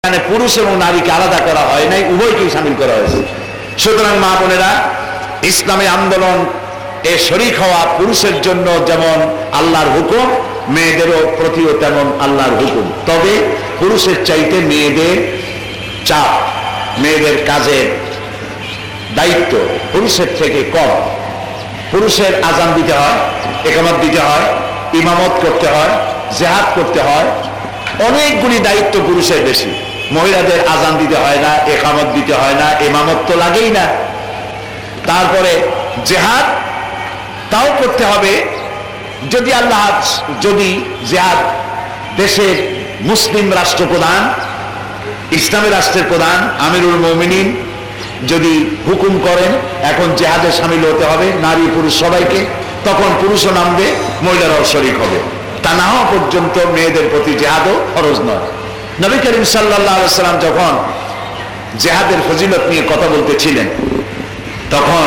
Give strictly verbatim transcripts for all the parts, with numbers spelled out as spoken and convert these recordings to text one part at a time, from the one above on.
এখানে পুরুষ এবং নারীকে আলাদা করা হয় নাই, উভয়কেই শামিল করা হয়েছে। সুতরাং মা বোনেরা, ইসলামী আন্দোলন এ শরীক হওয়া পুরুষের জন্য যেমন আল্লাহর হুকুম, মেয়েদেরও প্রতিও তেমন আল্লাহর হুকুম। তবে পুরুষের চাইতে মেয়েদের চাপ, মেয়েদের কাজের দায়িত্ব পুরুষের থেকে কম। পুরুষের আজান দিতে হয়, ইকামত দিতে হয়, ইমামত করতে হয়, জিহাদ করতে হয়, অনেকগুলি দায়িত্ব পুরুষের বেশি। মহিলাদের আজান দিতে হয় না, ইকামত দিতে হয় না, ইমামত তো লাগেই না। তারপরে জিহাদ তাও করতে হবে যদি আল্লাহ যদি জিহাদ দেশের মুসলিম রাষ্ট্রপ্রধান, ইসলামী রাষ্ট্রের প্রধান আমিরুল মুমিনিন যদি হুকুম করেন এখন জিহাদে শামিল হতে হবে নারী পুরুষ সবাইকে, তখন পুরুষও নামবে, মহিলারাও শরীক হবে। তা না হওয়া পর্যন্ত মেয়েদের প্রতি জিহাদও ফরজ নয়। নবী করিম সাল্লাল্লাহু আলাইহি ওয়াসাল্লাম যখন জিহাদের ফজিলত নিয়ে কথা বলতেছিলেন, তখন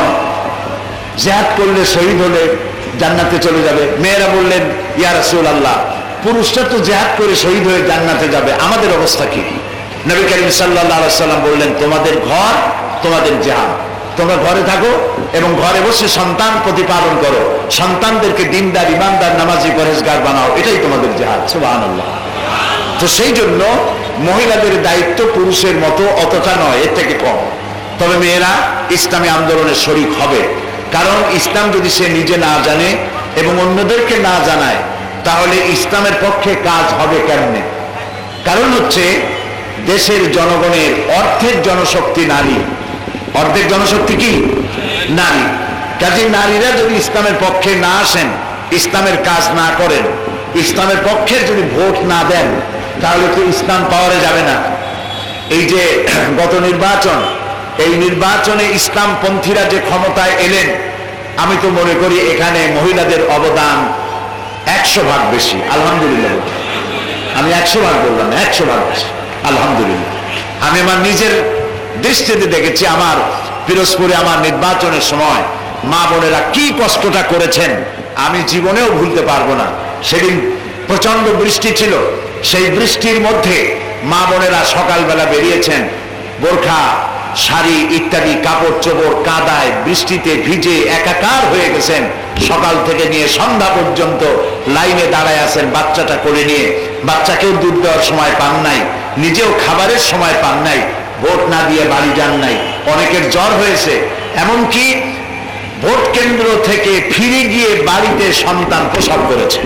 জিহাদ করলে শহীদ হলে জান্নাতে চলে যাবে। মেয়েরা বললেন, ইয়া রাসূলুল্লাহ, পুরুষরা তো জিহাদ করে শহীদ হয়ে জান্নাতে যাবে, আমাদের অবস্থা কি? নবী করিম সাল্লাল্লাহু আলাইহি ওয়াসাল্লাম বললেন, তোমাদের ঘর তোমাদের জিহাদ। তোমরা ঘরে থাকো এবং ঘরে বসে সন্তান প্রতিপালন করো, সন্তানদেরকে দিনদার, ইমানদার, নামাজি, পরহেজগার বানাও, এটাই তোমাদের জিহাদ। সুবহানাল্লাহ। তো সেই জন্য মহিলাদের দায়িত্ব পুরুষের মতো অতটা নয়, এর থেকে কম। তবে মেয়েরা ইসলামী আন্দোলনে শরীক হবে, কারণ ইসলাম যদি সে নিজে না জানে এবং অন্যদেরকে না জানায়, তাহলে ইসলামের পক্ষে কাজ হবে কেমনে? কারণ হচ্ছে দেশের জনগণের অর্ধেক জনশক্তি নারী। অর্ধেক জনশক্তি কি? নারী। কাজে নারীরা যদি ইসলামের পক্ষে না আসেন, ইসলামের কাজ না করেন, ইসলামের পক্ষে যদি ভোট না দেন, তাহলে তো ইসলাম পাওয়ারে যাবে না। এই যে গত নির্বাচন, এই নির্বাচনে ইসলামপন্থীরা যে ক্ষমতায় এলেন, আমি তো মনে করি এখানে মহিলাদের অবদান একশো ভাগ বেশি। আলহামদুলিল্লাহ। আমি একশো ভাগ বললাম, একশো ভাগ বেশি। আলহামদুলিল্লাহ। আমি আমার নিজের দৃষ্টিতে দেখেছি, আমার পিরোজপুরে আমার নির্বাচনের সময় মা বোনেরা কি কষ্টটা করেছেন আমি জীবনেও ভুলতে পারবো না। সেদিন প্রচন্ড বৃষ্টি ছিল, সেই বৃষ্টির মধ্যে মা বোনেরা সকালবেলা বেরিয়েছেন, বোরখা, শাড়ি ইত্যাদি কাপড় চোপড় কাদায় বৃষ্টিতে ভিজে একাকার হয়ে গেছেন। সকাল থেকে নিয়ে সন্ধ্যা পর্যন্ত লাইনে দাঁড়ায় আছেন বাচ্চাটা করে নিয়ে। বাচ্চাকেও দুধ দেওয়ার সময় পান নাই, নিজেও খাবারের সময় পান নাই, ভোট না দিয়ে বাড়ি যান নাই। অনেকের জ্বর হয়েছে, এমনকি ভোট কেন্দ্র থেকে ফিরে গিয়ে বাড়িতে সন্তান প্রসব করেছে।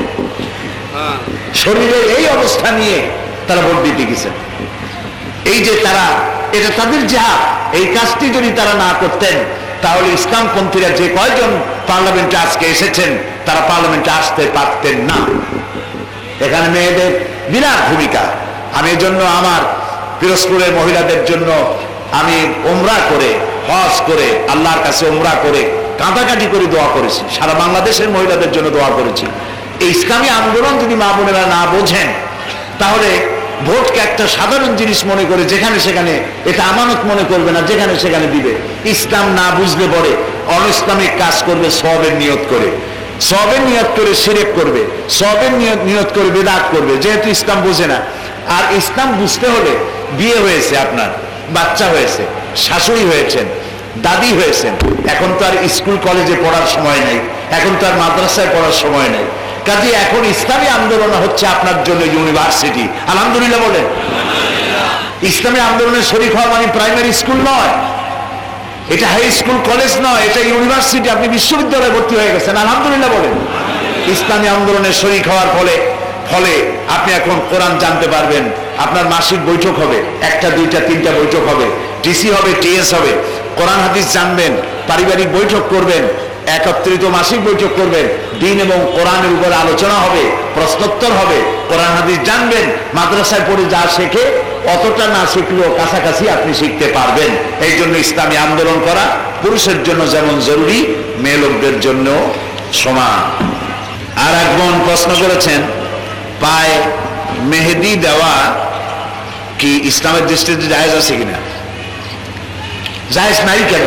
শরীরের এই অবস্থা নিয়ে তারা ভোট দিতে গেছেন। এই যে তারা, এটা তাদের জিহাদ। এই কাজটি যদি তারা না করতেন, তাহলে ইসলামপন্থীরা যে কয়জন পার্লামেন্টে আজকে এসেছেন, তারা পার্লামেন্টে আসতে পারতেন না। এখানে মেয়েদের বিরাট ভূমিকা। আমি এই জন্য আমার পিরোজপুরের মহিলাদের জন্য আমি উমরা করে, হজ করে, আল্লাহর কাছে উমরা করে, কাঁদাকাটি করে দোয়া করেছি। সারা বাংলাদেশের মহিলাদের জন্য দোয়া করেছি। এই ইসলামী আন্দোলন যদি মা বোনেরা না বোঝেন, তাহলে ভোটকে একটা সাধারণ জিনিস মনে করে যেখানে সেখানে এটা আমানত মনে করবে না, যেখানে সেখানে দিবে। ইসলাম না বুঝলে পরে অনইসলামিক কাজ করবে, সওয়াবের নিয়ত করে, সওয়াবের নিয়ত করে শিরক করবে, সওয়াবের নিয়ত নিয়ত করে বিদআত করবে, যেহেতু ইসলাম বোঝে না। আর ইসলাম বুঝতে হলে বিয়ে হয়েছে, আপনার বাচ্চা হয়েছে, শাশুড়ি হয়েছেন, দাদি হয়েছেন, এখন তো আর স্কুল কলেজে পড়ার সময় নেই, এখন তো আর মাদ্রাসায় পড়ার সময় নেই। কাজে এখন ইসলামী আন্দোলন হচ্ছে আপনার জন্য ইউনিভার্সিটি। আলহামদুলিল্লাহ বলেন। ইসলামী আন্দোলনের শরীক হওয়া মানে প্রাইমারি স্কুল নয়, এটা হাই স্কুল কলেজ নয়, এটা ইউনিভার্সিটি। আপনি বিশ্ববিদ্যালয়ে ভর্তি হয়ে গেছেন। আলহামদুলিল্লাহ বলেন। ইসলামী আন্দোলনের শরীক হওয়ার ফলে ফলে আপনি এখন কোরআন জানতে পারবেন। আপনার মাসিক বৈঠক হবে, একটা দুইটা তিনটা বৈঠক হবে, টিসি হবে, টিএস হবে, কোরআন হাদিস জানবেন, পারিবারিক বৈঠক করবেন, একত্রিত মাসিক বৈঠক করবেন, দিন এবং কোরআনের উপরে আলোচনা হবে, প্রশ্নোত্তর হবে, কোরআন হাদিস জানবেন। মাদ্রাসায় পড়ে যা শেখে অতটা না শিখলেও কাছাকাছি আপনি শিখতে পারবেন। এই জন্য ইসলামী আন্দোলন করা পুরুষের জন্য যেমন জরুরি, মেয়ে লোকদের জন্য সমান। আর এক বোন প্রশ্ন করেছেন, পায়ে মেহেদি দেওয়া কি ইসলামের দৃষ্টিতে জায়েজ আছে কিনা? জায়েজ নাই কেন?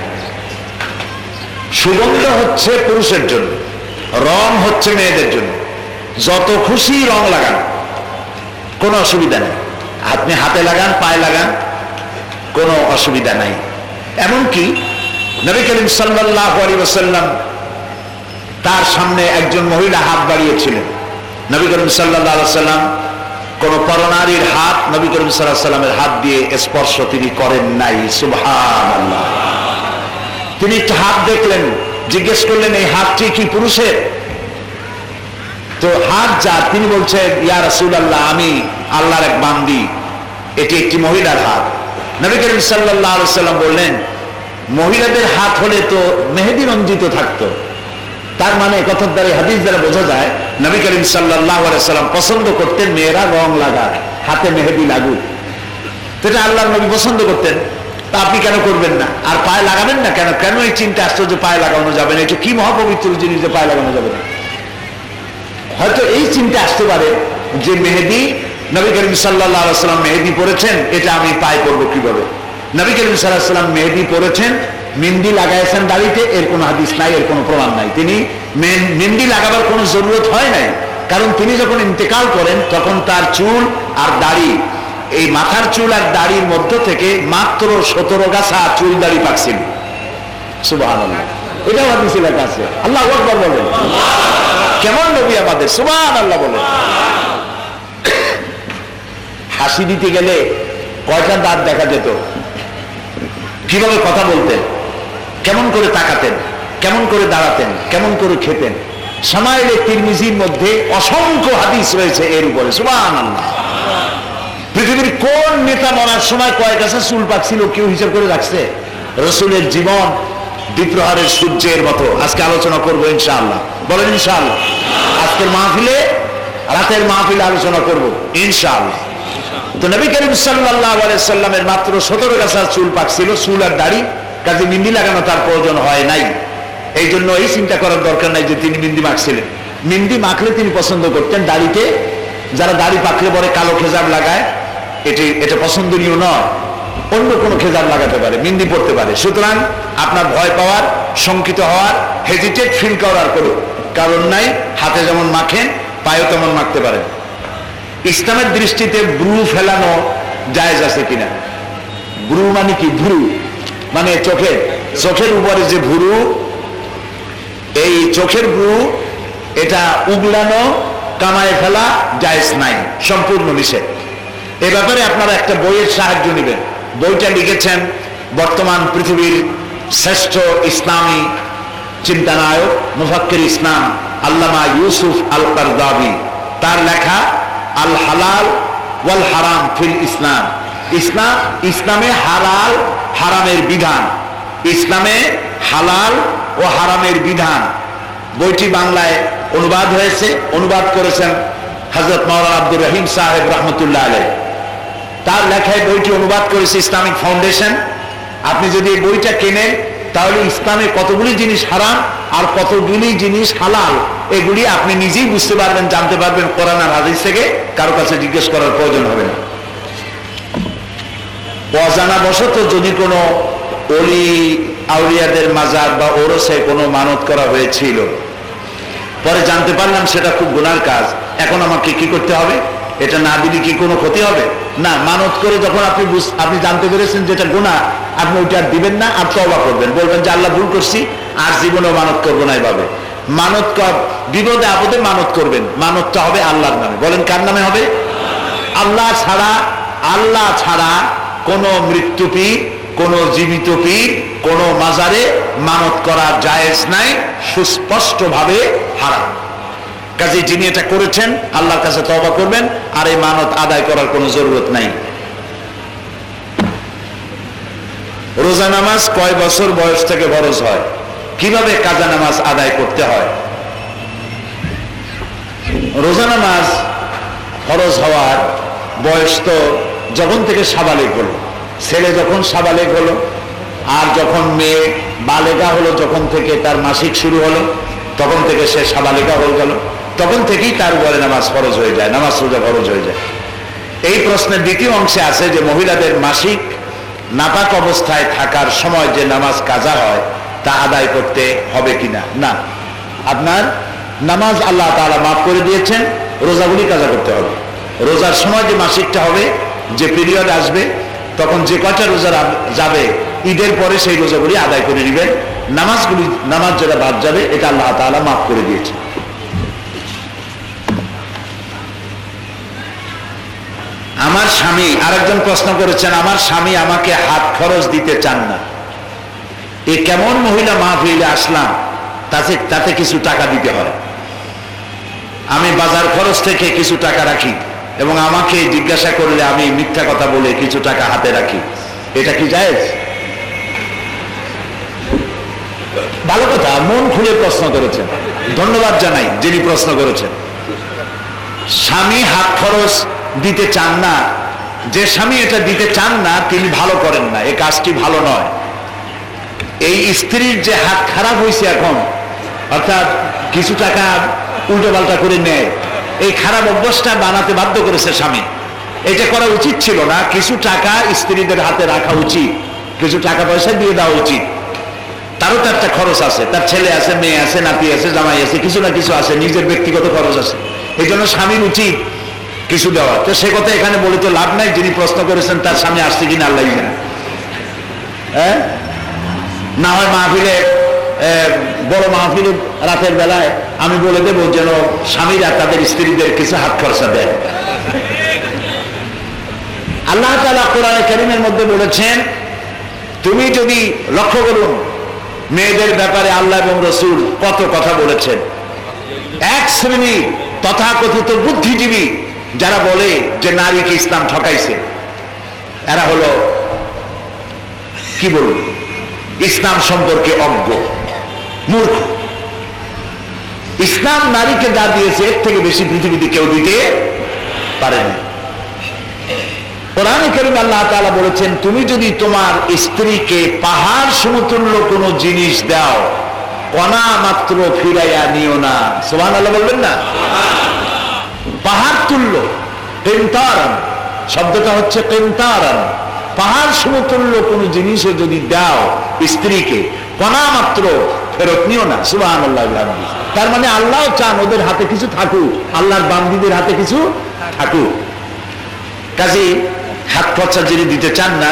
সুগন্ধ হচ্ছে পুরুষের জন্য, রং হচ্ছে মেয়েদের জন্য। যত খুশি রং লাগান, কোনো অসুবিধা নেই। আপনি হাতে লাগান, পায়ে লাগান, কোনো অসুবিধা নাই। এমনকি নবী করিম সাল্লাল্লাহু আলাইহি ওয়াসাল্লাম তার সামনে একজন মহিলা হাত বাড়িয়েছিলেন। নবী করিম সাল্লাল্লাহু আলাইহি ওয়াসাল্লাম কোন পরনারীর হাত নবী করিম সাল্লাল্লাহু আলাইহি ওয়াসাল্লামের হাত দিয়ে স্পর্শ তিনি করেন নাই। সুবহানাল্লাহ। তিনি হাত দেখলেন, জিজ্ঞেস করলেন এই হাতটি কি পুরুষের? তো হাত যা, তিনি বলছেন ইয়া রাসূলুল্লাহ, আমি আল্লাহর এক বান্দি, এটি একটি মহিলার হাত। নবী করিম সাল্লাল্লাহু আলাইহি ওয়াসাল্লাম বললেন মহিলাদের হাত হলে তো মেহেদি রঞ্জিত থাকতো। তার মানে কথার দ্বারা হাদিস দ্বারা বোঝা যায় নবী করিম সাল্লাল্লাহু আলাইহি ওয়াসাল্লাম পছন্দ করতেন মেয়েরা রং লাগায়, হাতে মেহেদি লাগুক। সেটা আল্লাহর নবী পছন্দ করতেন, তা আপনি কেন করবেন না? আর পায়ে লাগাবেন না কেন? কেন এই চিন্তা আসতো যে পায়ে লাগানো যাবে না? এটা কি মহাপবিত্র জিনিস যে পায়ে লাগানো যাবে না? হয়তো এই চিন্তা আসতে পারে যে মেহেদি, নবী করিম সাল্লাল্লাহু আলাইহি ওয়াসাল্লাম মেহেদি পরেছেন, এটা আমি পায়ে করবো কিভাবে? নবী করিম সাল্লাল্লাহু আলাইহি ওয়াসাল্লাম মেহেদি পরেছেন, মেহেন্দি লাগাইছেন দাড়িতে, এর কোনো হাদিস নাই, এর কোনো প্রমাণ নাই। তিনি মেহেন্দি লাগাবার কোনো জরুরত হয় নাই, কারণ তিনি যখন ইন্তেকাল করেন তখন তার চুল আর দাড়ি, এই মাথার চুল আর দাড়ির মধ্য থেকে মাত্র সতেরো গাছা চুল দাড়ি পাকছিল। সুবহানাল্লাহ। এটাও হাদিসে লেখা আছে। আল্লাহু আকবার বলেন। কেমন নবী আমাদের, সুবহানাল্লাহ বলেন। হাসি দিতে গেলে কয়টা দাঁত দেখা যেত, কিভাবে কথা বলতেন, কেমন করে তাকাতেন, কেমন করে দাঁড়াতেন, কেমন করে খেতেন। শামাইলে তিরমিজির মধ্যে অসংখ্য হাদিস রয়েছে এর উপরে। সুবহানাল্লাহ। পৃথিবীর কোন নেতা মরার সময় কয়েক গাছা চুল পাকছিল কেউ হিসাব করে রাখছে? রাসূলের জীবন দ্বিপ্রহরের সূর্যের মতো। আজকে আলোচনা করবো ইনশাআল্লাহ। বলেন ইনশাআল্লাহ। আজকের মাহফিলে, রাতের মাহফিলে আলোচনা করবো ইনশাআল্লাহ। তো নবী করিম সাল্লাল্লাহু আলাইহি ওয়াসাল্লামের মাত্র সতেরো গাছা চুল পাকছিল, চুল আর দাড়ি, কাজে মেহেন্দি লাগানো তার প্রয়োজন হয় নাই। এই জন্য এই চিন্তা করার দরকার নাই যে তিনি মেহেন্দি মাখছিলেন। মেহেন্দি মাখলে তিনি পছন্দ করতেন দাড়িতে, যারা দাড়ি পাকলে পরে কালো খেজাব লাগায়, এটি এটা পছন্দনীয় নয়। অন্য কোনো খেজাব লাগাতে পারে, মেহেন্দি পড়তে পারে। সুতরাং আপনার ভয় পাওয়ার, শঙ্কিত হওয়ার, হেজিটেট ফিল করার কোনো কারণ নাই। হাতে যেমন মাখেন পায়েও তেমন মাখতে পারেন। ইসলামের দৃষ্টিতে ব্রু ফেলানো জায়েজ আছে কিনা? ব্রু মানে কি? ভুরু মানে চোখের, চোখের উপরে যে ভুরু, এই চোখের ভুরু, এটা উগলানো, কামায় ফেলা জায়েজ নাই, সম্পূর্ণ নিষেধ। এ ব্যাপারে আপনারা একটা বইয়ের সাহায্য নেবেন। বইটা লিখেছেন বর্তমান পৃথিবীর শ্রেষ্ঠ ইসলামী চিন্তানায়ক, মুফাক্কির ইসলাম আল্লামা ইউসুফ আল কারদাবি। তার লেখা আল হালাল ওয়াল হারাম ফিল ইসলাম। ইসলাম, ইসলামে হালাল হারামের বিধান, ইসলামে হালাল ও হারামের বিধান। বইটি বাংলায় অনুবাদ হয়েছে, অনুবাদ করেছেন হযরত মাওলানা আব্দুর রহিম সাহেব রাহমাতুল্লাহ আলাইহি। তার লেখায় বইটি অনুবাদ করেছে ইসলামিক ফাউন্ডেশন। আপনি যদি এই বইটা কেনেন তাহলে ইসলামে কতগুলি জিনিস হারাম আর কতগুলি জিনিস হালাল, এগুলি আপনি নিজেই বুঝতে পারবেন, জানতে পারবেন কোরআন আর হাদিস থেকে। কারো কাছে জিজ্ঞেস করার প্রয়োজন হবে না। অজানা বশত যদি কোনো অলি আউলিয়াদের মাজার বা ওরসে কোনো মানত করা হয়েছিল, পরে জানতে পারলাম সেটা খুব গুনার কাজ, এখন আমাকে কি করতে হবে? এটা না দিলে কি কোনো ক্ষতি হবে? না, মানত করে যখন আপনি আপনি জানতে পেরেছেন যেটা গুনাহ, আপনি ওইটা আর দিবেন না, আর তওবা করবেন, বলবেন যে আল্লাহ ভুল করছি, আর জীবনেও মানত করবো না। এভাবে মানত কর, বিপদে আপদে মানত করবেন। মানতটা হবে আল্লাহর নামে। বলেন কার নামে হবে? আল্লাহ ছাড়া, আল্লাহ ছাড়া কোনো মৃত্যু পীর, কোনো জীবিত পীর, কোনো মাজারে মানত করা জায়েজ নাই, সুস্পষ্ট ভাবে হারাম। কাজে যিনি এটা করেছেন আল্লাহর কাছে তওবা করবেন, আর এই মানত আদায় করার কোনো জরুরত নাই। রোজা নামাজ কয় বছর বয়স থেকে ফরজ হয়? কিভাবে কাজা নামাজ আদায় করতে হয়? রোজা নামাজ ফরজ হওয়ার বয়স তো যখন থেকে সাবালেগ হলো, ছেলে যখন সাবালেগ হলো, আর যখন মেয়ে বালেগা হলো, যখন থেকে তার মাসিক শুরু হলো, তখন থেকে সে সাবালেগা হয়ে গেল, তখন থেকেই তার উপরে নামাজ ফরজ হয়ে যায়, নামাজ রোজা ফরজ হয়ে যায়। এই প্রশ্নের দ্বিতীয় অংশে আছে যে মহিলাদের মাসিক নাপাক অবস্থায় থাকার সময় যে নামাজ কাজা হয় তা আদায় করতে হবে কিনা। না, আপনার নামাজ আল্লাহ তাআলা মাফ করে দিয়েছেন, রোজাগুলি কাজা করতে হবে। রোজার সময় যে মাসিকটা হবে, যে পিরিয়ড আসবে তখন যে কয়টা রোজা যাবে ঈদের পরে সেই রোজাগুলি আদায় করে নেবেন। নামাজগুলি নামাজ যেটা বাদ যাবে এটা আল্লাহ তাআলা মাফ করে দিয়েছে। আমার স্বামী, আরেকজন প্রশ্ন করেছেন, আমার স্বামী আমাকে হাত খরচ দিতে চান না, এ কেমন মহিলা মাহফিলে আসলাম, তাতে তাতে কিছু টাকা দিতে হয়। আমি বাজার খরচ থেকে কিছু টাকা রাখি এবং আমাকে জিজ্ঞাসা করলে আমি মিথ্যা কথা বলে কিছু টাকা হাতে রাখি, এটা কি জায়েজ? ভালো কথা, মন খুলে প্রশ্ন করেছেন, ধন্যবাদ জানাই যিনি প্রশ্ন করেছেন। স্বামী হাত খরচ দিতে চান না, যে স্বামী এটা দিতে চান না তিনি ভালো করেন না, এই কাজটি ভালো নয়। এই স্ত্রীর যে হাত খারাপ হয়েছে এখন, অর্থাৎ কিছু টাকা উল্টো পাল্টা করে নেয়, এই খারাপ অভ্যাসটা বানাতে বাধ্য করেছে স্বামী। এটা করা উচিত ছিল না। কিছু টাকা স্ত্রীদের হাতে রাখা উচিত, কিছু টাকা পয়সা দিয়ে দেওয়া উচিত। তারও তো একটা খরচ আছে, তার ছেলে আছে, মেয়ে আছে, নাতি আছে, জামাই আছে, কিছু না কিছু আছে, নিজের ব্যক্তিগত খরচ আছে। এই জন্য স্বামীর উচিত কিছু দেওয়া। তো সে কথা এখানে বলে তো লাভ নাই, যিনি প্রশ্ন করেছেন তার স্বামী আসছে কিনা আল্লাহ জানে। হ্যাঁ, না হয় মাহফিলে, বড় মাহফিলে রাতের বেলায় আমি বলে দেবো যেন স্বামীরা তাদের স্ত্রীদের কিছু হাত খরচা দেয়। আল্লাহ তাআলা কোরআনে কারীমের মধ্যে বলেছেন, তুমি যদি লক্ষ্য করুন মেয়েদের ব্যাপারে আল্লাহ এবং রাসূল কত কথা বলেছেন। এক শ্রেণী তথাকথিত বুদ্ধিজীবী যারা বলে যে নারীকে ইসলাম ঠকাইছে, এরা হলো কি বলবো, ইসলাম সম্পর্কে অজ্ঞ, মূর্খ। ইসলাম নারীকে যা দিয়েছে এর থেকে বেশি পৃথিবীতে কেউ দিতে পারে না। কোরআনে কারীমে আল্লাহ তাআলা বলেছেন, তুমি যদি তোমার স্ত্রীকে পাহাড় সমতুল্য কোনো জিনিস দাও, কণা মাত্র ফিরাইয়া নিও না। সুবহানাল্লাহ বলবেন না? পাহাড় তুল্য, কিনতারান শব্দটা হচ্ছে কিনতারান, পাহাড় সমতুল্য কোনো জিনিসও যদি দাও স্ত্রীকে, কণা মাত্র ফেরত নিও না। সুবহানাল্লাহ। তার মানে আল্লাহ চান ওদের হাতে কিছু থাকুক, আল্লাহর বান্দীদের হাতে কিছু থাকুক। কাজেই হাত খরচা যিনি দিতে চান না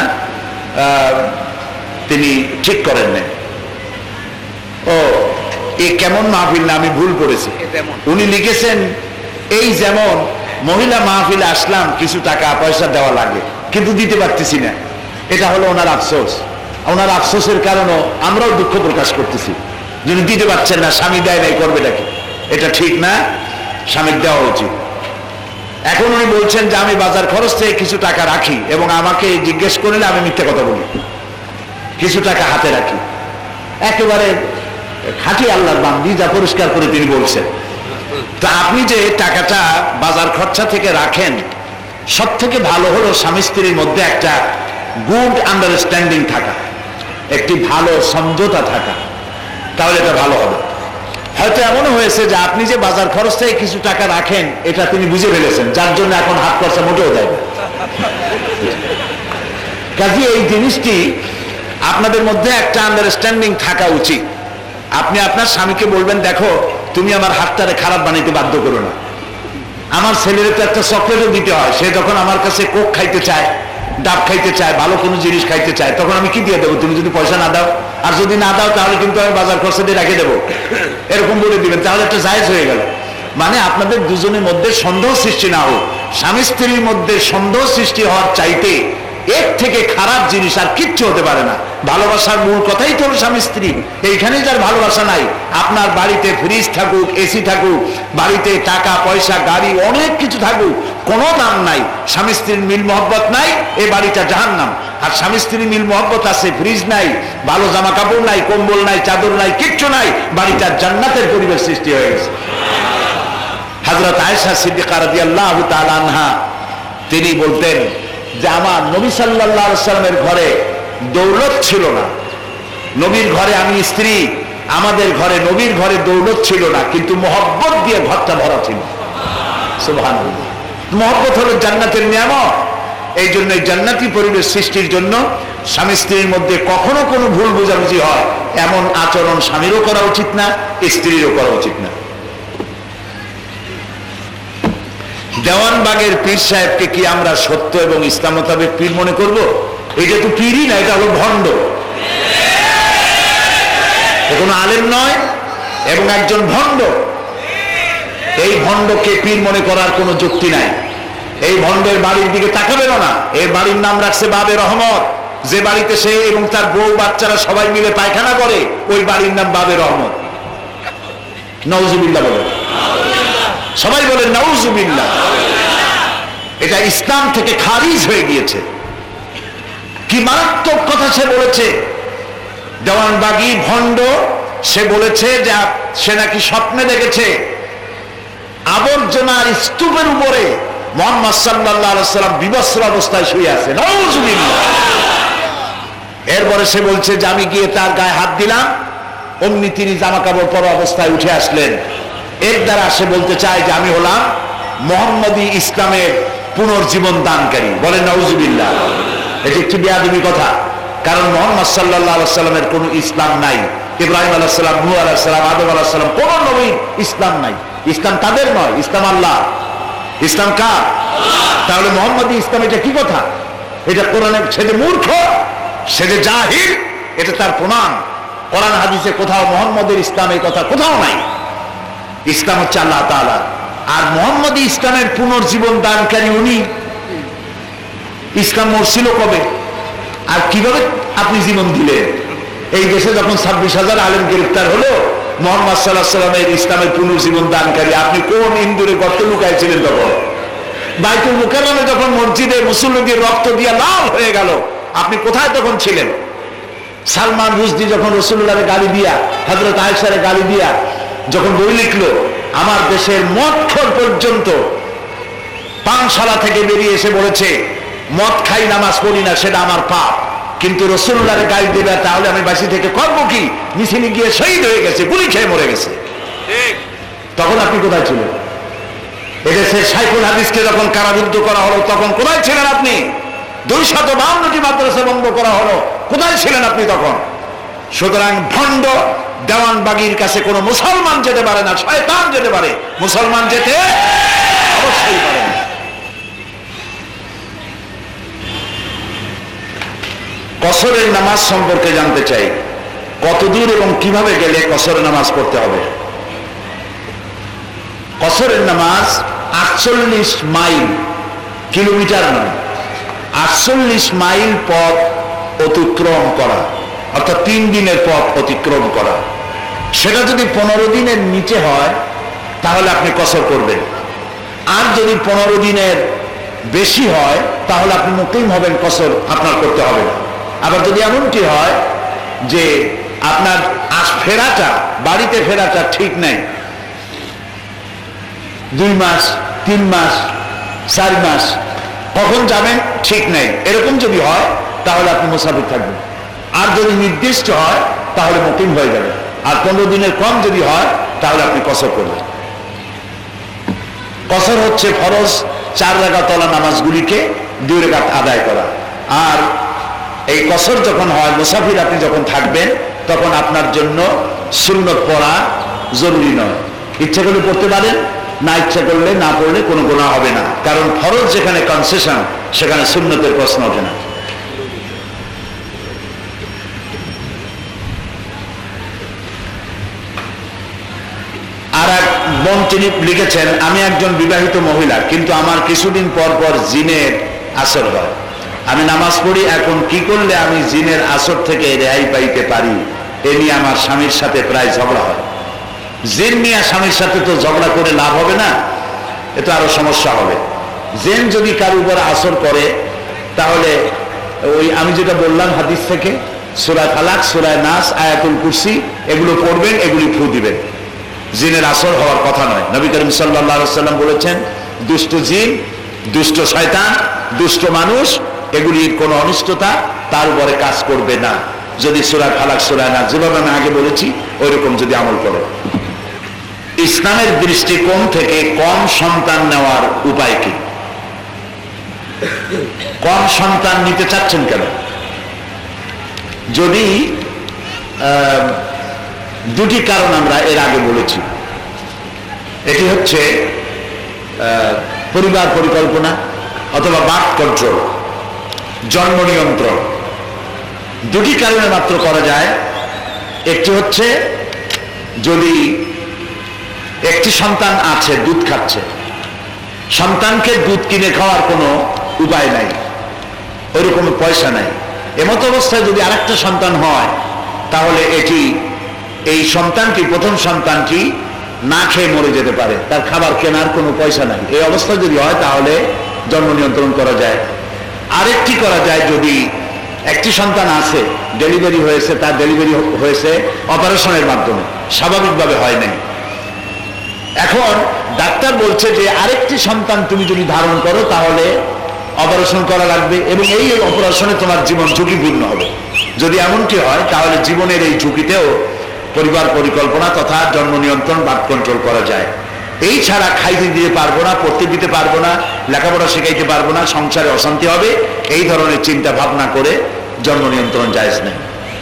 তিনি ঠিক করেন না। ও এ কেমন মাহফিল না, আমি ভুল করেছি। উনি লিখেছেন, এই যেমন মহিলা মাহফিলে আসলাম কিছু টাকা পয়সা দেওয়া লাগে কিন্তু দিতে পারতেছি না, এটা হলো ওনার আফসোস। ওনার আফসোসের কারণে আমরাও দুঃখ প্রকাশ করতেছি, যিনি দিতে পারছেন না, স্বামী দেয় নাই, করবে নাকি? এটা ঠিক না, স্বামীর দেওয়া উচিত। এখন উনি বলছেন যে আমি বাজার খরচ থেকে কিছু টাকা রাখি এবং আমাকে জিজ্ঞেস করলে আমি মিথ্যা কথা বলি, কিছু টাকা হাতে রাখি। একেবারে খাঁটি আল্লাহর বান্দী, যা পরিষ্কার করে তিনি বলছেন। তা আপনি যে টাকাটা বাজার খরচা থেকে রাখেন, সব থেকে ভালো হলো স্বামী স্ত্রীর মধ্যে একটা গুড আন্ডারস্ট্যান্ডিং থাকা, একটি ভালো সমঝোতা থাকা, তাহলে এটা ভালো হবে। হয়তো এমনও হয়েছে যে আপনি যে বাজার খরচ থেকে কিছু টাকা রাখেন এটা তিনি বুঝে ফেলেছেন, যার জন্য এখন হাত খরচা মোটেও দেয় না। কাজে এই জিনিসটি আপনাদের মধ্যে একটা আন্ডারস্ট্যান্ডিং থাকা উচিত। আপনি আপনার স্বামীকে বলবেন, দেখো তুমি আমার হাতটারে খারাপ বানাইতে বাধ্য করো না। আমার ছেলের তো একটা চকলেটও দিতে হয়, সে যখন আমার কাছে কোক খাইতে চায়, ডাব খাইতে চায়, ভালো কোনো জিনিস খাইতে চায়, তখন আমি কি দিয়ে দেবো তুমি যদি পয়সা না দাও? আর যদি না দাও তাহলে কিন্তু আমি বাজার খরচা দিয়ে রেখে দেবো, এরকম বলে দিবেন, তাহলে একটা জায়েজ হয়ে গেল। মানে আপনাদের দুজনের মধ্যে সন্দেহ সৃষ্টি না হোক। স্বামী স্ত্রীর মধ্যে সন্দেহ সৃষ্টি হওয়ার চাইতে এর থেকে খারাপ জিনিস আর কিচ্ছু হতে পারে না। ভালোবাসার মূল কথাই তো স্বামী স্ত্রী, এইখানে যার ভালোবাসা নাই, আপনার বাড়িতে ফ্রিজ থাকুক, এসি থাকুক, বাড়িতে টাকা পয়সা গাড়ি অনেক কিছু থাকুক, কোনো দাম নাই, স্বামী স্ত্রীর মিল মহব্বত নাই, এই বাড়িটা জাহান্নাম। আর স্বামী স্ত্রীর মিল মহব্বত আছে, ফ্রিজ নাই, ভালো জামা কাপড় নাই, কম্বল নাই, চাদর নাই, কিচ্ছু নাই, বাড়িটা জান্নাতের পরিবেশ সৃষ্টি হয়ে গেছে। হযরত আয়েশা সিদ্দিকা রাদিয়াল্লাহু তাআলা আনহা তিনি বলতেন যে আমার নবী সাল্লাল্লাহু আলাইহি ওয়াসাল্লামের ঘরে দৌলত ছিল না, নবীর ঘরে আমি স্ত্রী, আমাদের ঘরে নবীর ঘরে দৌলত ছিল না, কিন্তু মহব্বত দিয়ে ঘরটা ভরা ছিল। সুবহানাল্লাহ। মহব্বত হলো জান্নাতের নিয়ামত। এই জন্য জান্নাতি পরিবেশ সৃষ্টির জন্য স্বামী স্ত্রীর মধ্যে কখনো কোনো ভুল বোঝাবুঝি হয় এমন আচরণ স্বামীরও করা উচিত না, স্ত্রীরও করা উচিত না। দেওয়ানবাগের পীর সাহেবকে কি আমরা সত্য এবং ইসলাম মোতাবেক পীর মনে করব? এটা তো পীরই না, এটা হলো ভণ্ড। কোনো আলেম নয় এবং একজন ভণ্ড। এই ভণ্ডকে পীর মনে করার কোনো যুক্তি নাই। এই ভণ্ডের বাড়ির দিকে তাকাবেন না। এর বাড়ির নাম রাখছে বাবে রহমত। যে বাড়িতে সে এবং তার বউ বাচ্চারা সবাই মিলে পায়খানা করে, ওই বাড়ির নাম বাবে রহমত। নাউজুবিল্লাহ বলেন, সবাই বলেন নাউজুবিল্লাহ। এটা ইসলাম থেকে খারিজ হয়ে গিয়েছে। কি মারাত্মক কথা সে বলেছে। দেওয়ানবাগী ভণ্ড, সে বলেছে যে সে নাকি স্বপ্নে দেখেছে আবর্জনার স্তূপের উপরে মুহাম্মদ সাল্লাল্লাহু আলাইহি সাল্লাম বিবস্ত্র অবস্থায় শুয়ে আছে। নাউজুবিল্লাহ। এরপরে সে বলছে যে আমি গিয়ে তার গায়ে হাত দিলাম, অমনি তিনি জামা কাপড় পরা অবস্থায় উঠে আসলেন। এর দ্বারা সে বলতে চায় যে আমি হলাম মুহাম্মদী ইসলামের পুনর্জীবন দানকারী। বলেন নাউজুবিল্লাহ। এটি একটি বেয়াদবি কথা। কারণ মুহাম্মদ সাল্লাল্লাহু আলাইহি সাল্লামের কোনো ইসলাম নাই। ইব্রাহিম আলাইহিস সালাম, নূহ আলাইহিস সালাম, আদম আলাইহিস সালাম, কোন নবীর ইসলাম নাই। ইসলাম তাদের নয়, ইসলাম আল্লাহ। ইসলাম কার? তাহলে মুহাম্মদী ইসলাম এটা কি কথা? এটা কোরআনে সে যে মূর্খ, সে যে জাহিল, এটা তার প্রমাণ। কোরআন হাদিসে কোথাও মুহাম্মদের ইসলাম এই কথা কোথাও নাই। ইসলাম হচ্ছে আল্লাহ তাআলা। আর মুহাম্মদী ইসলামের পুনর্জীবন দানকারী উনি। ইসলাম মরছিল কবে আর কিভাবে আপনি জীবন দিলেন? এই দেশে যখন ছাব্বিশ হাজার আলেম গ্রেফতার হলো, মুহাম্মদ সাল্লাল্লাহু আলাইহি সাল্লামের ইসলামের পুনর্জীবন দানকারী আপনি কোন ইন্দুরে গর্তে লুকাইছিলেন? তখন বাইতুল মুকাররমে যখন মসজিদে মুসল্লিদের রক্ত দিয়ে লাল হয়ে গেল, আপনি কোথায় তখন ছিলেন? সালমান রুশদি যখন রাসূলুল্লাহর গালি দিয়া, হযরত আয়েশার গালি দিয়া যখন বই লিখলো, আমার দেশের মদখোর পর্যন্ত পানশালা থেকে বেরিয়ে এসে বলেছে মদ খাই, নামাজ পড়ি না, সেটা আমার পাপ, কিন্তু রাসূলুল্লাহর গালি দেবে তাহলে আমি বাসি থেকে করব কি? মিছিলে গিয়ে শহীদ হয়ে গেছে, গুলি খেয়ে মরে গেছে। তখন আপনি কোথায় ছিলেন? এদেশে শাইখুল হাদিসকে যখন কারারুদ্ধ করা হলো, তখন কোথায় ছিলেন আপনি? দুইশত বাউন্নটি মাদ্রাসা বন্ধ করা হলো, কোথায় ছিলেন আপনি তখন? সুতরাং ভণ্ড দেওয়ানবাগীর কাছে কোনো মুসলমান যেতে পারে না, শয়তান যেতে পারে, মুসলমান যেতে অবশ্যই পারে না। কসরের নামাজ সম্পর্কে জানতে চাই, কতদূর এবং কিভাবে গেলে কসরের নামাজ পড়তে হবে? কসরের নামাজ আটচল্লিশ মাইল, কিলোমিটার নয়, আটচল্লিশ মাইল পথ অতিক্রম করা, অর্থাৎ তিন দিনের পথ অতিক্রম করা। সেটা যদি পনেরো দিনের নিচে হয় তাহলে আপনি কসর করবেন। আর যদি পনেরো দিনের বেশি হয় তাহলে আপনি মুকিম হবেন, কসর আপনার করতে হবে না। আবার যদি এমনটি হয় যে আপনার আজ ফেরাটা, বাড়িতে ফেরাটা ঠিক নেই, দুই মাস, তিন মাস, চার মাস, কখন যাবেন ঠিক নেই, এরকম যদি হয় তাহলে আপনি মুসাফির থাকবেন। আর যদি নির্দিষ্ট হয় তাহলে মুকিম হয়ে যাবে। আর পনেরো দিনের কম যদি হয় তাহলে আপনি কসর করবেন। কসর হচ্ছে ফরজ চার রাকাত ওয়ালা নামাজগুলিকে দুই রাকাত আদায় করা। আর এই কসর যখন হয়, মুসাফির আপনি যখন থাকবেন, তখন আপনার জন্য সুন্নত পড়া জরুরি নয়। ইচ্ছা করলে পড়তে পারেন, না ইচ্ছা করলে না পড়লে কোনো গুনাহ হবে না। কারণ ফরজ যেখানে কনসেশন, সেখানে সুন্নতের প্রশ্ন ওঠে না। আর এক বোন তিনি লিখেছেন, আমি একজন বিবাহিত মহিলা, কিন্তু আমার কিছুদিন পর পর জিনের আসর হয়। আমি নামাজ পড়ি, এখন কি করলে আমি জিনের আসর থেকে রেহাই পাইতে পারি? এ নিয়ে আমার স্বামীর সাথে প্রায় ঝগড়া হয়। জিন নিয়ে স্বামীর সাথে তো ঝগড়া করে লাভ হবে না, এটা আরো সমস্যা হবে। জিন যদি কারোর উপর আসর করে তাহলে ওই আমি যেটা বললাম হাদিস থেকে, সূরা ফালাক, সূরা নাস, আয়াতুল কুরসি, এগুলো পড়বেন, এগুলি ফু দিবেন। জিনের আসর হওয়ার কথা নয়। নবী করিম সাল্লাল্লাহু আলাইহি ওয়াসাল্লাম বলেছেন, দুষ্ট জিন, দুষ্ট শয়তান, দুষ্ট মানুষ, এগুলির কোনো অনিষ্টতা তার উপরে কাজ করবে না যদি সূরা ফালাক, সূরা নাস, যেভাবে আমি আগে বলেছি ওইরকম যদি আমল করে। ইসলামের দৃষ্টিকোণ থেকে কম সন্তান নেওয়ার উপায় কি? কম সন্তান নিতে চাচ্ছেন কেন? যদি দুটি কারণ আমরা এর আগে বলেছি। এটি হচ্ছে পরিবার পরিকল্পনা অথবা বার্থ কন্ট্রোল, জন্ম নিয়ন্ত্রণ, দুটি কারণে মাত্র করা যায়। একটি হচ্ছে যদি একটি সন্তান আছে, দুধ খাচ্ছে, সন্তানকে দুধ কিনে খাওয়ার কোনো উপায় নাই, ওইরকম পয়সা নাই, এমত অবস্থায় যদি আরেকটা সন্তান হয় তাহলে এটি এই সন্তানটি প্রথম সন্তানটি না খেয়ে মরে যেতে পারে, তার খাবার কেনার কোনো পয়সা নাই। এই অবস্থা যদি হয় তাহলে জন্ম নিয়ন্ত্রণ করা যায়। আরেকটি করা যায়, যদি একটি সন্তান আছে, ডেলিভারি হয়েছে, তার ডেলিভারি হয়েছে অপারেশনের মাধ্যমে, স্বাভাবিকভাবে হয় নাই, এখন ডাক্তার বলছে যে আরেকটি সন্তান তুমি যদি ধারণ করো তাহলে অপারেশন করা লাগবে এবং এই অপারেশনে তোমার জীবন ঝুঁকিপূর্ণ হবে। যদি এমনটি হয় তাহলে জীবনের এই ঝুঁকিতেও পরিবার পরিকল্পনা তথা জন্ম নিয়ন্ত্রণ বার্থ কন্ট্রোল করা যায়। এই ছাড়া খাইতে দিতে পারবো না, পড়তে দিতে পারবো না, লেখাপড়া শেখাইতে পারবো না, সংসারে অশান্তি হবে, এই ধরনের চিন্তা ভাবনা করে জন্ম নিয়ন্ত্রণ জায়েজ নেই।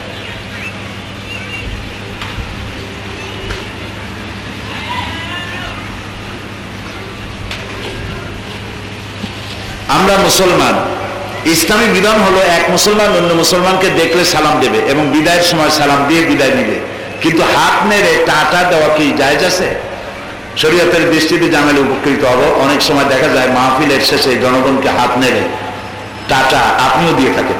আমরা মুসলমান, ইসলামী বিধান হলো এক মুসলমান অন্য মুসলমানকে দেখলে সালাম দেবে এবং বিদায়ের সময় সালাম দিয়ে বিদায় নিবে, কিন্তু হাত নেড়ে টাটা দেওয়া কি জায়েজ আছে? শরীয়তের দৃষ্টিতে জানালে উপকৃত হব। অনেক সময় দেখা যায় মাহফিলের শেষে জনগণকে হাত নেড়ে টাটা আপনিও দিয়ে থাকেন,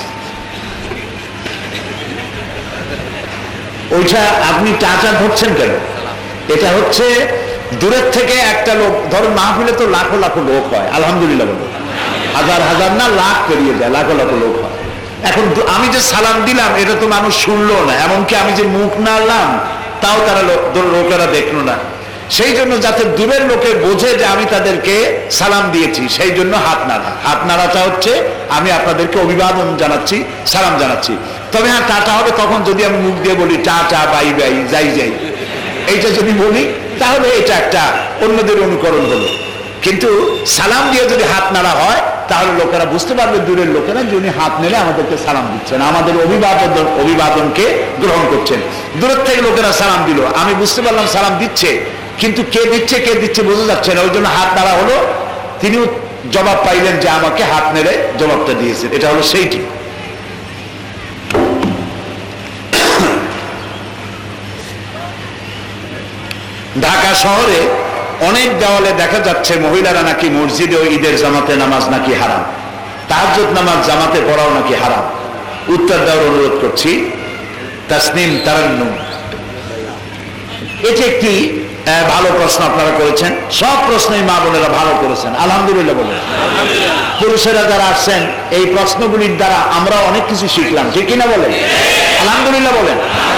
ওইটা আপনি টাটা ধরছেন কেন? এটা হচ্ছে দূরের থেকে একটা লোক, ধরুন মাহফিলে তো লাখো লাখো লোক হয়, আলহামদুলিল্লাহ বলবো, হাজার হাজার না লাখ পেরিয়ে যায়, লাখো লাখো লোক হয়। এখন আমি যে সালাম দিলাম এটা তো মানুষ শুনলো না, এমনকি আমি যে মুখ নাড়লাম তাও তারা লোকেরা দেখলো না। সেই জন্য যাতে দূরের লোকে বোঝে যে আমি তাদেরকে সালাম দিয়েছি, সেই জন্য হাত নাড়া। হাত নাড়াটা হচ্ছে আমি আপনাদেরকে অভিবাদন জানাচ্ছি, সালাম জানাচ্ছি। তবে হ্যাঁ, টাটা হবে তখন যদি আমি মুখ দিয়ে বলি টাটা বাই বাই যাই যাই, এইটা যদি বলি তাহলে এটা একটা অন্যদের অনুকরণ হলো। কিন্তু সালাম দিয়ে যদি হাত নাড়া হয় তাহলে লোকেরা বুঝতে পারবে, দূরের লোকেরা, যিনি হাত নেড়ে আমাদেরকে সালাম দিচ্ছেন, আমাদের অভিবাদন অভিবাদনকে গ্রহণ করছেন। দূরের থেকে লোকেরা সালাম দিল, আমি বুঝতে পারলাম সালাম দিচ্ছে, কিন্তু কে দিচ্ছে কে দিচ্ছে বোঝা যাচ্ছে না, ওই জন্য হাত নাড়া হলো, তিনিও জবাব পাইলেন যে আমাকে হাত নেড়ে জবাবটা দিয়েছেন, এটা হলো সেইটি। ঢাকা শহরে অনেক দেওয়ালে দেখা যাচ্ছে মহিলারা নাকি মসজিদে ও ঈদের জামাতে নামাজ নাকি হারাম, তাহাজ্জুদ নামাজ জামাতে পড়াও নাকি হারাম। উত্তর দেওয়ার অনুরোধ করছি। তাসনিম তারান্নুম, এটি একটি ভালো প্রশ্ন আপনারা করেছেন, সব প্রশ্নই মা বোনেরা ভালো করেছেন, আলহামদুলিল্লাহ বলেন। পুরুষেরা যারা আসছেন এই প্রশ্নগুলির দ্বারা আমরা অনেক কিছু শিখলাম, ঠিক কিনা বলেন? আলহামদুলিল্লাহ বলেন।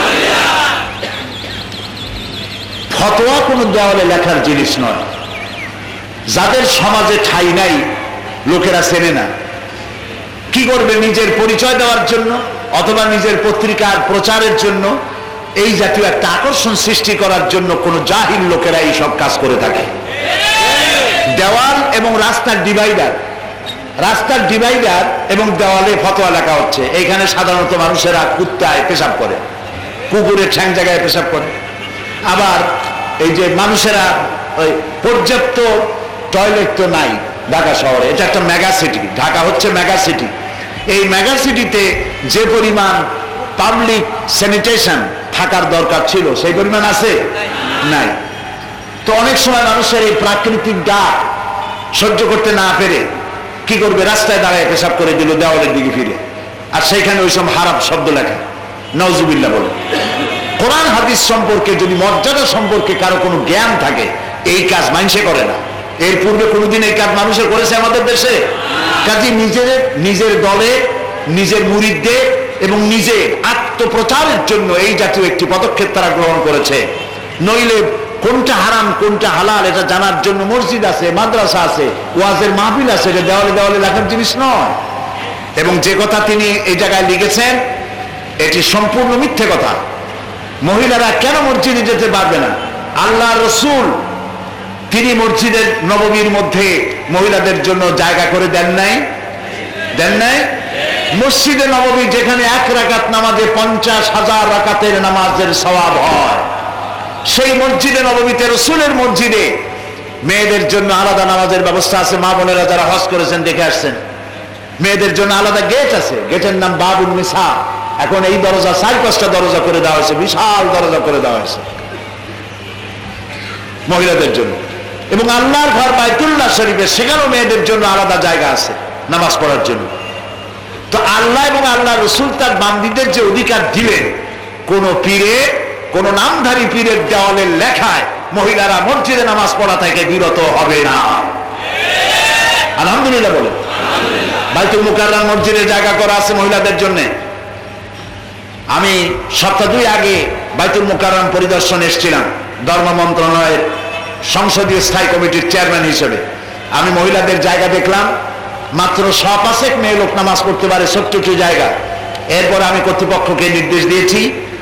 ফতোয়া কোনো দেওয়ালে লেখার জিনিস নয়। যাদের সমাজে ঠাঁই নাই, লোকেরা চেনে না, কি করবে? নিজের পরিচয় দেওয়ার জন্য অথবা নিজের পত্রিকার প্রচারের জন্য, এই জাতীয় একটা আকর্ষণ সৃষ্টি করার জন্য কোন জাহিল লোকেরা এই সব কাজ করে থাকে। দেওয়াল এবং রাস্তার ডিভাইডার, রাস্তার ডিভাইডার এবং দেওয়ালে ফতোয়া লেখা হচ্ছে। এইখানে সাধারণত মানুষেরা কুত্তায় পেশাব করে, কুকুরের ঠ্যাং জায়গায় পেশাব করে। আবার এই যে মানুষেরা ওই পর্যাপ্ত টয়লেট তো নাই ঢাকা শহরে, এটা একটা মেগা সিটি, ঢাকা হচ্ছে মেগা সিটি। এই মেগা সিটিতে যে পরিমাণ পাবলিক স্যানিটেশন থাকার দরকার ছিল সেই পরিমাণ আছে নাই। তো অনেক সময় মানুষের এই প্রাকৃতিক ডাক সহ্য করতে না পেরে কি করবে? রাস্তায় দাঁড়ায় পেশাব করে দিল দেওয়ালের দিকে ফিরে, আর সেইখানে ওই সব হারাম শব্দ লেখা, নাউজুবিল্লাহ বলে। কোরআন হাদিস সম্পর্কে যদি, মর্যাদা সম্পর্কে কারো কোনো জ্ঞান থাকে, এই কাজ মানুষে করে না। এর পূর্বে কোনোদিন এই কাজ মানুষে করেছে আমাদের দেশে? কাজে নিজের নিজের দলে, নিজের মুরিদদের এবং নিজের আত্মপ্রচারের জন্য এই জাতীয় একটি পদক্ষেপ তারা গ্রহণ করেছে। নইলে কোনটা হারাম কোনটা হালাল এটা জানার জন্য মসজিদ আছে, মাদ্রাসা আছে, ওয়াজের মাহফিল আছে, এটা দেওয়ালে দেওয়ালে লেখার জিনিস নয়। এবং যে কথা তিনি এই জায়গায় লিখেছেন এটি সম্পূর্ণ মিথ্যে কথা। মহিলারা কেন মসজিদে যেতে পারবে না? আল্লাহ রসুল তিনি মসজিদের নববীর মধ্যে মহিলাদের জন্য জায়গা করে দেন নাই? দেন নাই? মসজিদে নববী যেখানে এক রাকাত নামাজে পঞ্চাশ হাজার রাকাতের নামাজের সওয়াব হয়, সেই মসজিদে নববীতে, রসুলের মসজিদে মেয়েদের জন্য আলাদা নামাজের ব্যবস্থা আছে। মা বোনেরা যারা হজ করেছেন দেখে আসছেন, মেয়েদের জন্য আলাদা গেট আছে, গেটের নাম বাবুল নিসা। এখন এই দরজা চার পাঁচটা দরজা করে দেওয়া হয়েছে, বিশাল দরজা করে দেওয়া হয়েছে মহিলাদের জন্য। এবং আল্লাহর ঘর বাইতুল্লাহ শরীফে সেখানেও মেয়েদের জন্য আলাদা জায়গা আছে নামাজ পড়ার জন্য। তো আল্লাহ এবং আল্লাহ রসুল তার বান্দীদের যে অধিকার দিলেন, কোন পীরে, কোন নামধারী পীরের দেওয়ালের লেখায় মহিলারা মসজিদে নামাজ পড়া থেকে বিরত হবে না। আলহামদুলিল্লাহ বলে। বাইতুল মুকাররম মসজিদে জায়গা করা আছে মহিলাদের জন্য। আমি সপ্তাহ দুই আগে বাইতুল মুকাররম পরিদর্শনে এসেছিলাম ধর্ম মন্ত্রণালয়ের সংসদীয় স্থায়ী কমিটির চেয়ারম্যান হিসেবে। আমি মহিলাদের জায়গা দেখলাম, মাত্র শ পাঁচেক মেয়ে লোক নামাজ পড়তে পারে, ছোট্ট একটু জায়গা। এরপর আমি কর্তৃপক্ষকে নির্দেশ দিয়েছি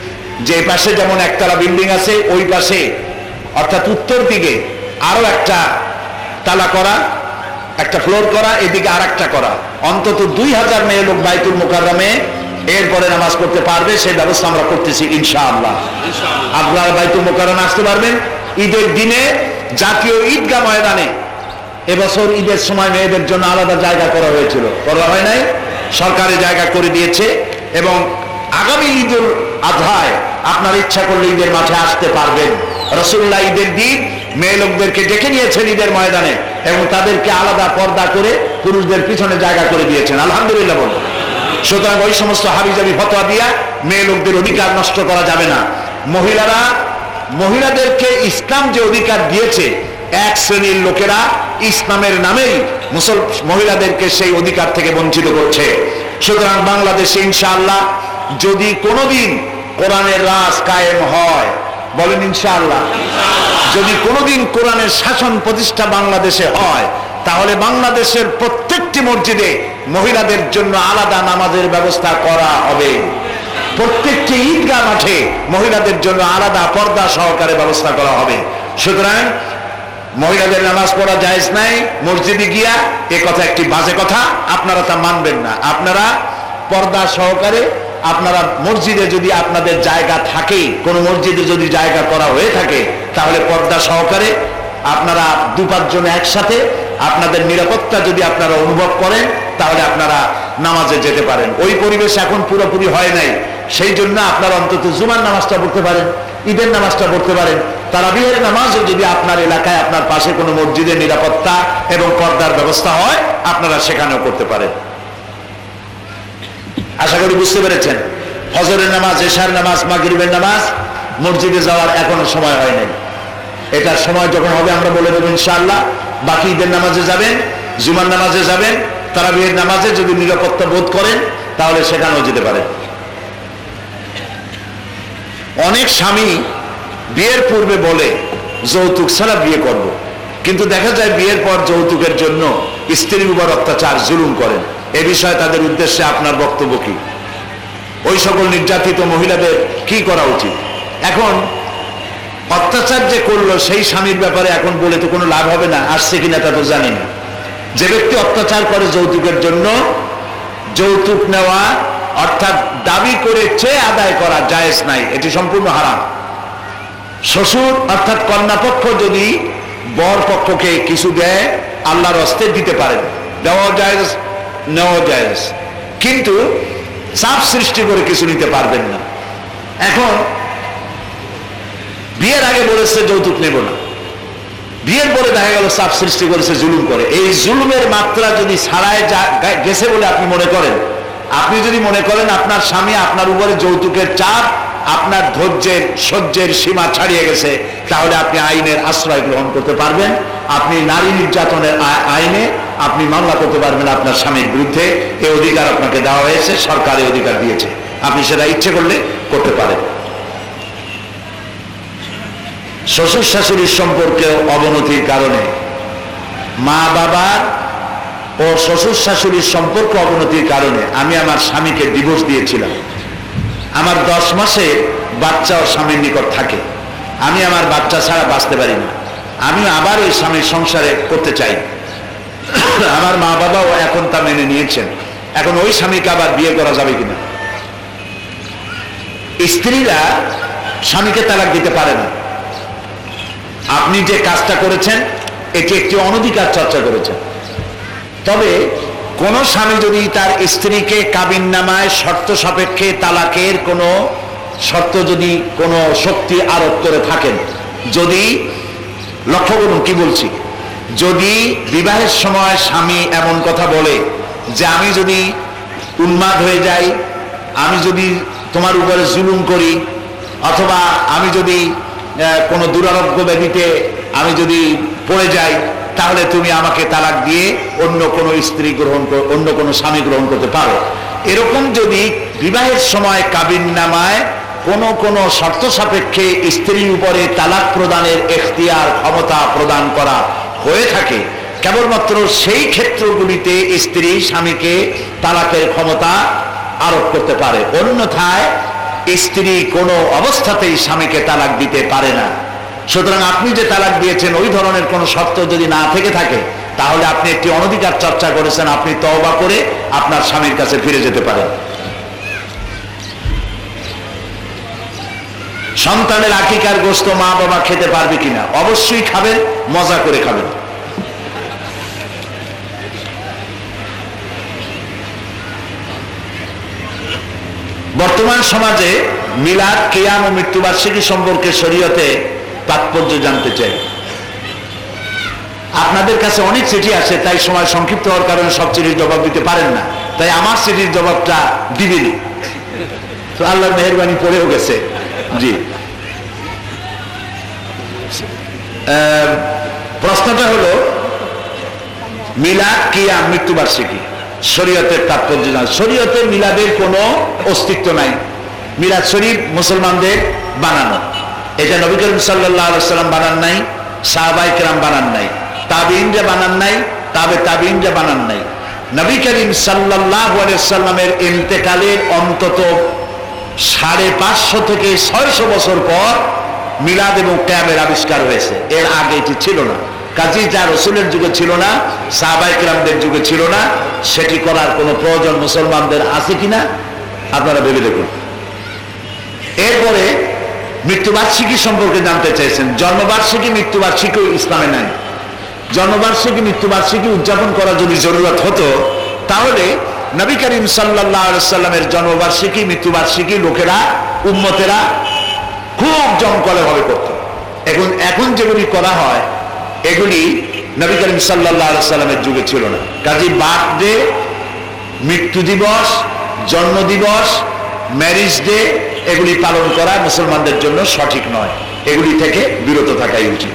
যে পাশে যেমন একতলা বিল্ডিং আছে, ওই পাশে অর্থাৎ উত্তর দিকে আরো একটা তালা করা, একটা ফ্লোর করা, এদিকে আর একটা করা, অন্তত দুই হাজার মেয়ে লোক বাইতুল মুকাররমে এরপরে নামাজ পড়তে পারবে, সেই ব্যবস্থা আমরা করতেছি ইনশাআল্লাহ। আপনারা বাইতুল মুকাররমে আসতে পারবেন। ঈদের দিনে জাতীয় ঈদগাহ ময়দানে এবছর ঈদের সময় মেয়েদের জন্য আলাদা জায়গা করা হয়েছিল, করা হয় নাই, সরকারি জায়গা করে দিয়েছে। এবং আগামী ঈদুল আজহায় আপনার ইচ্ছা করলে ঈদের মাঠে আসতে পারবেন। রাসূলুল্লাহ ঈদের দিন মেয়ে লোকদেরকে ডেকে নিয়েছেন ঈদের ময়দানে এবং তাদেরকে আলাদা পর্দা করে পুরুষদের পিছনে জায়গা করে দিয়েছেন। আলহামদুলিল্লাহ বলুন। সুতরাং ওই সমস্ত হাবিজাবি ফতোয়া দিয়া মেয়ে লোকদের অধিকার নষ্ট করা যাবে না। মহিলারা, মহিলাদেরকে ইসলাম যে অধিকার দিয়েছে, এক শ্রেণীর লোকেরা ইসলামের নামেই মুসল মহিলাদেরকে সেই অধিকার থেকে বঞ্চিত করছে। সুতরাং বাংলাদেশে ইনশাআল্লাহ যদি কোনোদিন কোরআনের রাজ কায়েম হয়, বলেন ইনশাআল্লাহ, যদি কোনোদিন কোরআনের শাসন প্রতিষ্ঠা বাংলাদেশে হয়, তাহলে বাংলাদেশের প্রত্যেকটি মসজিদে মহিলাদের জন্য আলাদা নামাজের ব্যবস্থা করা হবে। প্রত্যেকটি ঈদগাহ মাঠে মহিলাদের জন্য আলাদা পর্দা সহকারে ব্যবস্থা করা হবে। সুতরাং মহিলাদের নামাজ পড়া জায়েজ নাই মসজিদে গিয়া, এ কথা একটি বাজে কথা, আপনারা তা মানবেন না। আপনারা পর্দা সহকারে, আপনারা মসজিদে যদি আপনাদের জায়গা থাকে, কোন মসজিদে যদি জায়গা করা হয়ে থাকে, তাহলে পর্দা সহকারে আপনারা দু পাঁচজন একসাথে আপনাদের নিরাপত্তা যদি আপনারা অনুভব করেন, তাহলে আপনারা নামাজে যেতে পারেন। ওই পরিবেশ এখন পুরোপুরি হয় নাই, সেই জন্য আপনারা অন্তত জুমার নামাজটা পড়তে পারেন, ঈদের নামাজটা পড়তে পারেন। তারাবিহের নামাজও যদি আপনার এলাকায় আপনার পাশে কোনো মসজিদের নিরাপত্তা এবং পর্দার ব্যবস্থা হয়, আপনারা সেখানেও করতে পারেন। আশা করি বুঝতে পেরেছেন। ফজরের নামাজ, এশার নামাজ, মাগরিবের নামাজ মসজিদে যাওয়ার এখনো সময় হয় নাই। এটার সময় যখন হবে আমরা বলে দেবো ইনশাআল্লাহ। বাকি ঈদের নামাজে যাবেন, জুমার নামাজে যাবেন, তারাবিহের নামাজে যদি নিরাপত্তা বোধ করেন তাহলে সেখানেও যেতে পারেন। অনেক স্বামী বিয়ের পূর্বে বলে যৌতুক ছাড়া বিয়ে করব, কিন্তু দেখা যায় বিয়ের পর যৌতুকের জন্য স্ত্রীর উপর অত্যাচার, জুলুম করেন। এ বিষয়ে তাদের উদ্দেশ্যে আপনার বক্তব্য কি? ওই সকল নির্যাতিত মহিলাদের কি করা উচিত? এখন অত্যাচার যে করলো সেই স্বামীর ব্যাপারে এখন বলে তো কোনো লাভ হবে না, আসছে কিনা তা তো জানি না। যে ব্যক্তি অত্যাচার করে যৌতুকের জন্য, যৌতুক নেওয়া অর্থাৎ দাবি করে চেয়ে আদায় করা জায়েজ নাই, এটি সম্পূর্ণ হারাম। শ্বশুর অর্থাৎ কন্যাপক্ষ যদি বর পক্ষকে কিছু দেয়, আল্লাহর হস্তে দিতে পারেন, দেওয়া জায়েজ, নেওয়া জায়েজ, কিন্তু চাপ সৃষ্টি করে কিছু নিতে পারবেন না। এখন বিয়ের আগে বলেছে যৌতুক নেব না, বিয়ের পরে দেখা গেল চাপ সৃষ্টি করেছে, জুলুম করে। এই জুলুমের মাত্রা যদি ছাড়ায় গেছে বলে আপনি মনে করেন, আপনি যদি মনে করেন আপনার স্বামী আপনার উপরে যৌতুকের চাপ আপনার ধৈর্যের সহ্যের সীমা ছাড়িয়ে গেছে, তাহলে আপনি আইনের আশ্রয় গ্রহণ করতে পারবেন। আপনি নারী নির্যাতনের আইনে আপনি মামলা করতে পারবেন আপনার স্বামীর বিরুদ্ধে। এই অধিকার আপনাকে দেওয়া হয়েছে, সরকারের অধিকার দিয়েছে, আপনি সেটা ইচ্ছে করলে করতে পারেন। শ্বশুর শাশুড়ির সম্পর্কে অবনতির কারণে, মা বাবার ও শ্বশুর শাশুড়ির সম্পর্ক অবনতির কারণে আমি আমার স্বামীকে ডিভোর্স দিয়েছিলাম। আমার দশ মাসে বাচ্চা ও স্বামীর নিকট থাকে, আমি আমার বাচ্চা ছাড়া বাঁচতে পারি না। আমি আবার ওই স্বামীর সংসারে করতে চাই। আমার মা বাবাও এখন তা মেনে নিয়েছেন। এখন ওই স্বামীকে আবার বিয়ে করা যাবে কিনা? স্ত্রীরা স্বামীকে তালাক দিতে পারে না। আপনি যে কাজটা করেছেন এটি একটি অনধিকার চর্চা করেছেন। তবে কোন স্বামী যদি তার স্ত্রীকে কাবিননামায় শর্ত সাপেক্ষে তালাকের কোনো শর্ত যদি কোনো শক্তি আরোপ করে থাকেন, যদি, লক্ষ্য করুন কি বলছি, যদি বিবাহের সময় স্বামী এমন কথা বলে যে আমি যদি উন্মাদ হয়ে যাই, আমি যদি তোমার উপরে জুলুম করি, অথবা আমি যদি কোনো দুরারোগ্য ব্যাধিতে আমি যদি পড়ে যাই, তাহলে তুমি আমাকে তালাক দিয়ে অন্য কোনো স্ত্রী গ্রহণ, অন্য কোনো স্বামী গ্রহণ করতে পারো। এরকম যদি বিবাহের সময় কাবিননামায় কোন কোন শর্ত সাপেক্ষে স্ত্রীর উপরে তালাক প্রদানের এখতিয়ার, ক্ষমতা প্রদান করা হয়ে থাকে, কেবলমাত্র সেই ক্ষেত্রগুলিতে স্ত্রী স্বামীকে তালাকের ক্ষমতা আরোপ করতে পারে। অন্যথায় স্ত্রী কোনো অবস্থাতেই স্বামীকে তালাক দিতে পারে না। সুতরাং আপনি যে তালাক দিয়েছেন ওই ধরনের কোন শর্ত যদি না থেকে থাকে, তাহলে আপনি একটি অনধিকার চর্চা করেছেন, আপনি তওবা করে আপনার স্বামীর কাছে ফিরে যেতে পারেন। সন্তানের আকিকার গোশত মা বাবা খেতে পারবে কিনা? অবশ্যই খাবেন, মজা করে খাবেন। বর্তমান সমাজে মিলাদ, কিয়াম ও মৃত্যুবার্ষিকী সম্পর্কে শরীয়তে তাৎপর্য জানতে চাই। আপনাদের কাছে অনেক চিঠি আসে, তাই সময় সংক্ষিপ্ত হওয়ার কারণে সব চিঠির জবাব দিতে পারেন না, তাই আমার চিঠির জবাবটা দিবেনি। তো আল্লাহর মেহেরবানি পড়েও গেছে। জি, প্রশ্নটা হলো মিলাদ, কিয়াম, মৃত্যুবার্ষিকী শরীয়তের তাৎপর্য জানা। শরীয়তে মিলাদের কোনো অস্তিত্ব নাই। মিলাদ শরীফ মুসলমানদের বানানো, এটা নবী করিম সাল্লাল্লাহু আলাইহি ওয়াসাল্লাম বানান নাই, সাহাবায়ে কেরাম বানান নাই, তাবিঈনরা বানান নাই, তাবে তাবিঈনরা বানান নাই। নবী করিম সাল্লাল্লাহু আলাইহি ওয়াসাল্লামের ইন্তেকালের অন্তত সাড়ে পাঁচশো থেকে ছয়শো বছর পর মিলাদ এবং কিয়ামের আবিষ্কার হয়েছে। এর আগে এটি ছিল না। কাজী যা রাসূলের যুগে ছিল না, সাহাবায়ে কেরামদের যুগে ছিল না, সেটি করার কোনো প্রয়োজন মুসলমানদের আছে কিনা আপনারা ভেবে দেখুন। এরপরে মৃত্যুবার্ষিকী সম্পর্কে জানতে চাইছেন। জন্মবার্ষিকী, মৃত্যুবার্ষিকী ইসলামে নাই। জন্মবার্ষিকী, মৃত্যুবার্ষিকী উদযাপন করা যদি জরুরত হতো, তাহলে নবী করিম সাল্লাল্লাহু আলাইহি ওয়াসাল্লামের জন্মবার্ষিকী, মৃত্যুবার্ষিকী লোকেরা, উম্মতেরা খুব জমকলে ভাবে করত। এখন এখন যেগুলি করা হয় এগুলি নবী করিম সাল্লাল্লাহু আলাইহি ওয়াসাল্লামের যুগে ছিল না। কাজী বার্থডে, মৃত্যু দিবস, জন্ম দিবস, ম্যারেজ ডে এগুলি পালন করা মুসলমানদের জন্য সঠিক নয়। এগুলি থেকে বিরত থাকাই উচিত।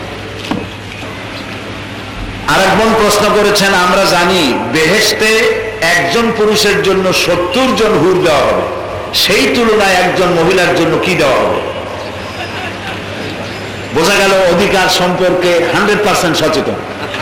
আরেকজন প্রশ্ন করেছেন, আমরা জানি বেহেশতে একজন পুরুষের জন্য সত্তর জন হুর দেওয়া হবে, সেই তুলনায় একজন মহিলার জন্য কি দেওয়া হবে? বোঝা গেল অধিকার সম্পর্কে হান্ড্রেড পার্সেন্ট সচেতন।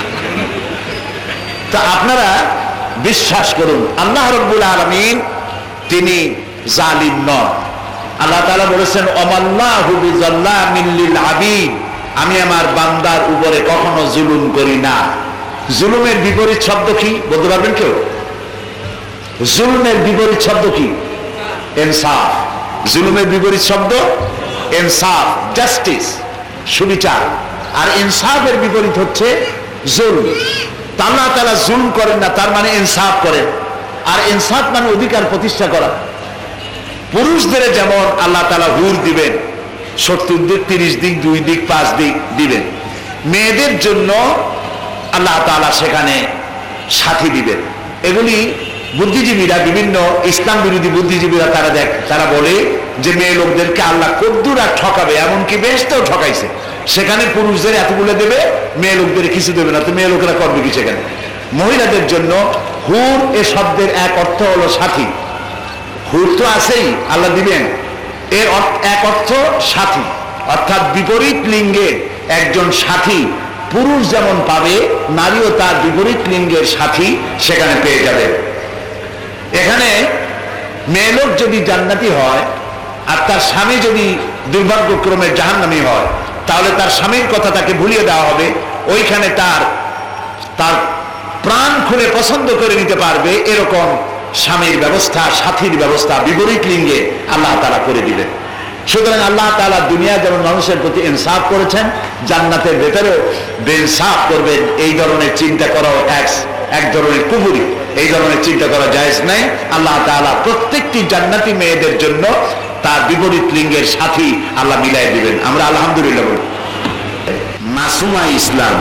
তা আপনারা বিশ্বাস করুন, আল্লাহ রাব্বুল আলামিন তিনি জালিম নন। আল্লাহ তাআলা বলেছেন, ওয়াল্লাহু বিযাল্লামিল লিল আবিদ, আমি আমার বান্দার উপরে কখনো জুলুম করি না। জুলুমের বিপরীত শব্দ কি বলতে পারবেন কেউ? জুলুমের বিপরীত শব্দ কি? ইনসাফ। জুলুমের বিপরীত শব্দ ইনসাফ, জাস্টিস, সুবিচার। আর ইনসাফের বিপরীত হচ্ছে জুলম। আল্লাহ তাআলা জুলম করেন না, তার মানে ইনসাফ করেন। আর ইনসাফ মানে অধিকার প্রতিষ্ঠা করা। পুরুষদের যেমন আল্লাহ তাআলা হুর দিবেন, সত্তর দিক, তিরিশ দিক, দুই দিক, পাঁচ দিক দিবেন, মেয়েদের জন্য আল্লাহ তাআলা সেখানে সাথী দিবেন। এগুলি বুদ্ধিজীবীরা, বিভিন্ন ইসলাম বিরোধী বুদ্ধিজীবীরা তারা দেখ তারা বলে যে মেয়ে লোকদেরকে আল্লাহ কদ্দুর আর ঠকাবে, এমনকি বেহেশতেও ঠকাইছে। সেখানে পুরুষদের এতগুলো দেবে, মেয়ে লোকদের কিছু দেবে না। তো মেয়ে লোকেরা করবে কি সেখানে? মহিলাদের জন্য হুর এ শব্দের এক অর্থ হলো সাথী। হুর তো আছেই, আল্লাহ দিবেন, এর এক অর্থ সাথী, অর্থাৎ বিপরীত লিঙ্গে একজন সাথী পুরুষ যেমন পাবে, নারীও তার বিপরীত লিঙ্গের সাথী সেখানে পেয়ে যাবে। এখানে মেয়ে লোক যদি জান্নাতি হয় আর তার স্বামী যদি দুর্ভাগ্যক্রমে জাহান্নামী হয়, তাহলে তার স্বামীর কথা তাকে ভুলিয়ে দেওয়া হবে। ওইখানে তার তার প্রাণ খুলে পছন্দ করে নিতে পারবে এরকম স্বামীর ব্যবস্থা, সাথীর ব্যবস্থা বিপরীত লিঙ্গে আল্লাহ তাআলা করে দিবেন। সুতরাং আল্লাহ তাআলা দুনিয়া যেমন মানুষের প্রতি ইনসাফ করেছেন, জান্নাতের ভেতরেও বেইনসাফ করবেন, এই ধরনের চিন্তা করাও এক এক ধরনের কুফরি, এই ধরনের চিন্তা করা জায়েজ নাই। আল্লাহ তাআলা প্রত্যেকটি জান্নাতি মেয়েদের জন্য তার বিপরীত লিঙ্গের সাথী আল্লাহ মিলাই দিবেন। আমরা আলহামদুলিল্লাহ বলি। মাসুমা ইসলাম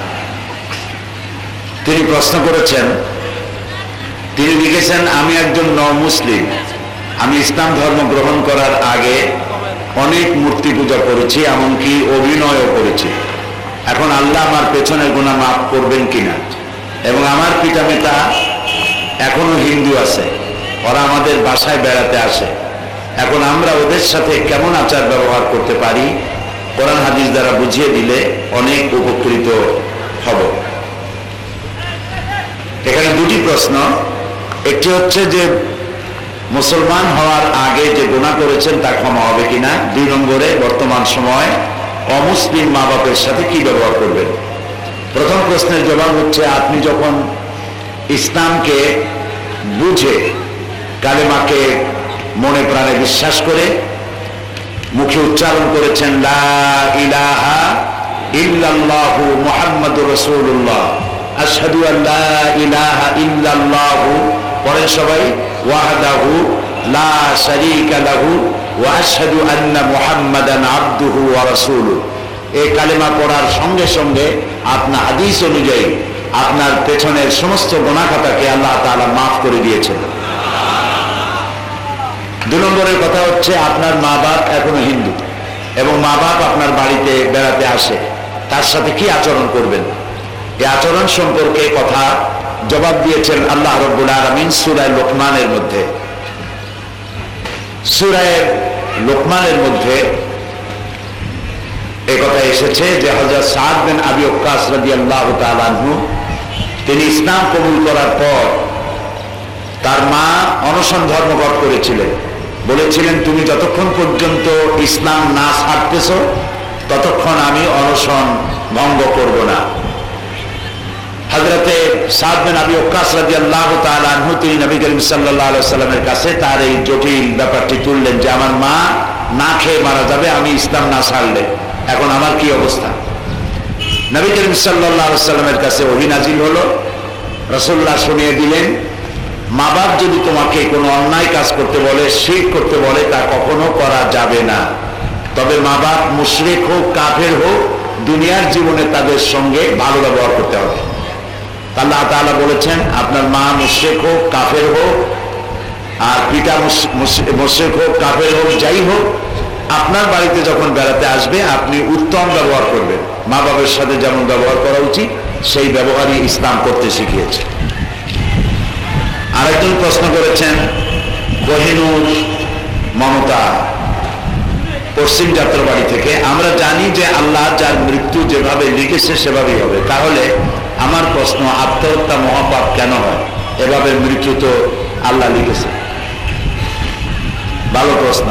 তিনি প্রশ্ন করেছেন, তিনি লিখেছেন, আমি একজন ন মুসলিম, আমি ইসলাম ধর্ম গ্রহণ করার আগে অনেক মূর্তি পূজা করেছি, এমনকি অভিনয়ও করেছি। এখন আল্লাহ আমার পেছনের গুনাহ মাফ করবেন কিনা, এবং আমার পিতামাতা এখনো হিন্দু আছে, ওরা আমাদের বাসায় বেড়াতে আসে, এখন আমরা ওদের সাথে কেমন আচার ব্যবহার করতে পারি, কোরআন হাদিস দ্বারা বুঝিয়ে দিলে অনেক উপকৃত হব। এখানে দুটি প্রশ্ন, একটি হচ্ছে যে মুসলমান হওয়ার আগে যে গুনাহ করেছেন তা ক্ষমা হবে কিনা, দুই নম্বরে বর্তমান সময় অমুসলিম মা বাপের সাথে কি ব্যবহার করবেন। প্রথম প্রশ্নের জবাব হচ্ছে, আপনি যখন ইসলামকে বুঝে কালেমাকে মনে প্রাণে বিশ্বাস করে মুখে উচ্চারণ করেছেন লা ইলাহা ইল্লাল্লাহু মুহাম্মাদুর রাসূলুল্লাহ, আশহাদু আল্লা ইলাহা ইল্লাল্লাহু, পড়েন সবাই, ওয়াহদাহু লা শারীকা লাহু ওয়া আশহাদু আন্না মুহাম্মাদান আবদুহু ওয়া রাসূলুহু। এই কালেমা পড়ার সঙ্গে সঙ্গে আপনার হাদিস অনুযায়ী আপনার পেছনের সমস্ত গুনাহ খাতাকে আল্লাহ তাআলা মাফ করে দিয়েছেন। দুই নম্বরের কথা হচ্ছে, আপনার মা বাপ এখনো হিন্দু এবং মা বাপ আপনার বাড়িতে বেড়াতে আসে, তার সাথে কি আচরণ করবেন। এই আচরণ সম্পর্কে কথা জবাব দিয়েছেন আল্লাহ রাব্বুল আলামিন সূরা লোকমানের মধ্যে। সূরা লোকমানের মধ্যে এই কথা এসেছে যে হযরত সাদ বিন আবি ওয়াক্কাস রাদিয়াল্লাহু তাআলা আনহু তিনি ইসলাম কবুল করার পর তার মা অনশন ধর্মঘট করেছিলেন, বলেছিলেন তুমি যতক্ষণ পর্যন্ত ইসলাম না ছাড়তেছ ততক্ষণ আমি অনশন ভঙ্গ করব না। হযরতে সাদ বিন আবি ওয়াক্কাস রাদিয়াল্লাহু তাআলা আনহু তিনি নবী করিম সাল্লাল্লাহু আলাইহি সাল্লামের কাছে তার এই জটিল ব্যাপারটি তুললেন যে আমার মা না খেয়ে মারা যাবে আমি ইসলাম না ছাড়লে, এখন আমার কি অবস্থা। নবী করিম সাল্লাল্লাহু আলাইহি সাল্লামের কাছে ওহী নাজিল হলো, রাসূলুল্লাহ শুনিয়ে দিলেন, মা বাপ যদি তোমাকে কোনো অন্যায় কাজ করতে বলে, শিরক করতে বলে, তা কখনো করা যাবে না। তবে মা বাপ মুশরিক হোক কাফের হোক, দুনিয়ার জীবনে তাদের সঙ্গে ভালো ব্যবহার করতে হবে। আল্লাহ তাআলা বলেছেন আপনার মা মুশরিক হোক কাফের হোক আর পিতা মুশরিক হোক কাফের হোক যাই হোক, আপনার বাড়িতে যখন বেড়াতে আসবে আপনি উত্তম ব্যবহার করবেন। মা বাবার সাথে যেমন ব্যবহার করা উচিত সেই ব্যবহারই ইসলাম করতে শিখিয়েছে। আরেকজন প্রশ্ন করেছেন কোহিনূর মমতা পশ্চিম যাত্রাবাড়ি থেকে, আমরা জানি যে আল্লাহ যার মৃত্যু যেভাবে লিখেছে সেভাবেই হবে, তাহলে আমার প্রশ্ন আত্মহত্যা মহাপাপ কেন হয়, এভাবে মৃত্যু তো আল্লাহ লিখেছে। ভালো প্রশ্ন।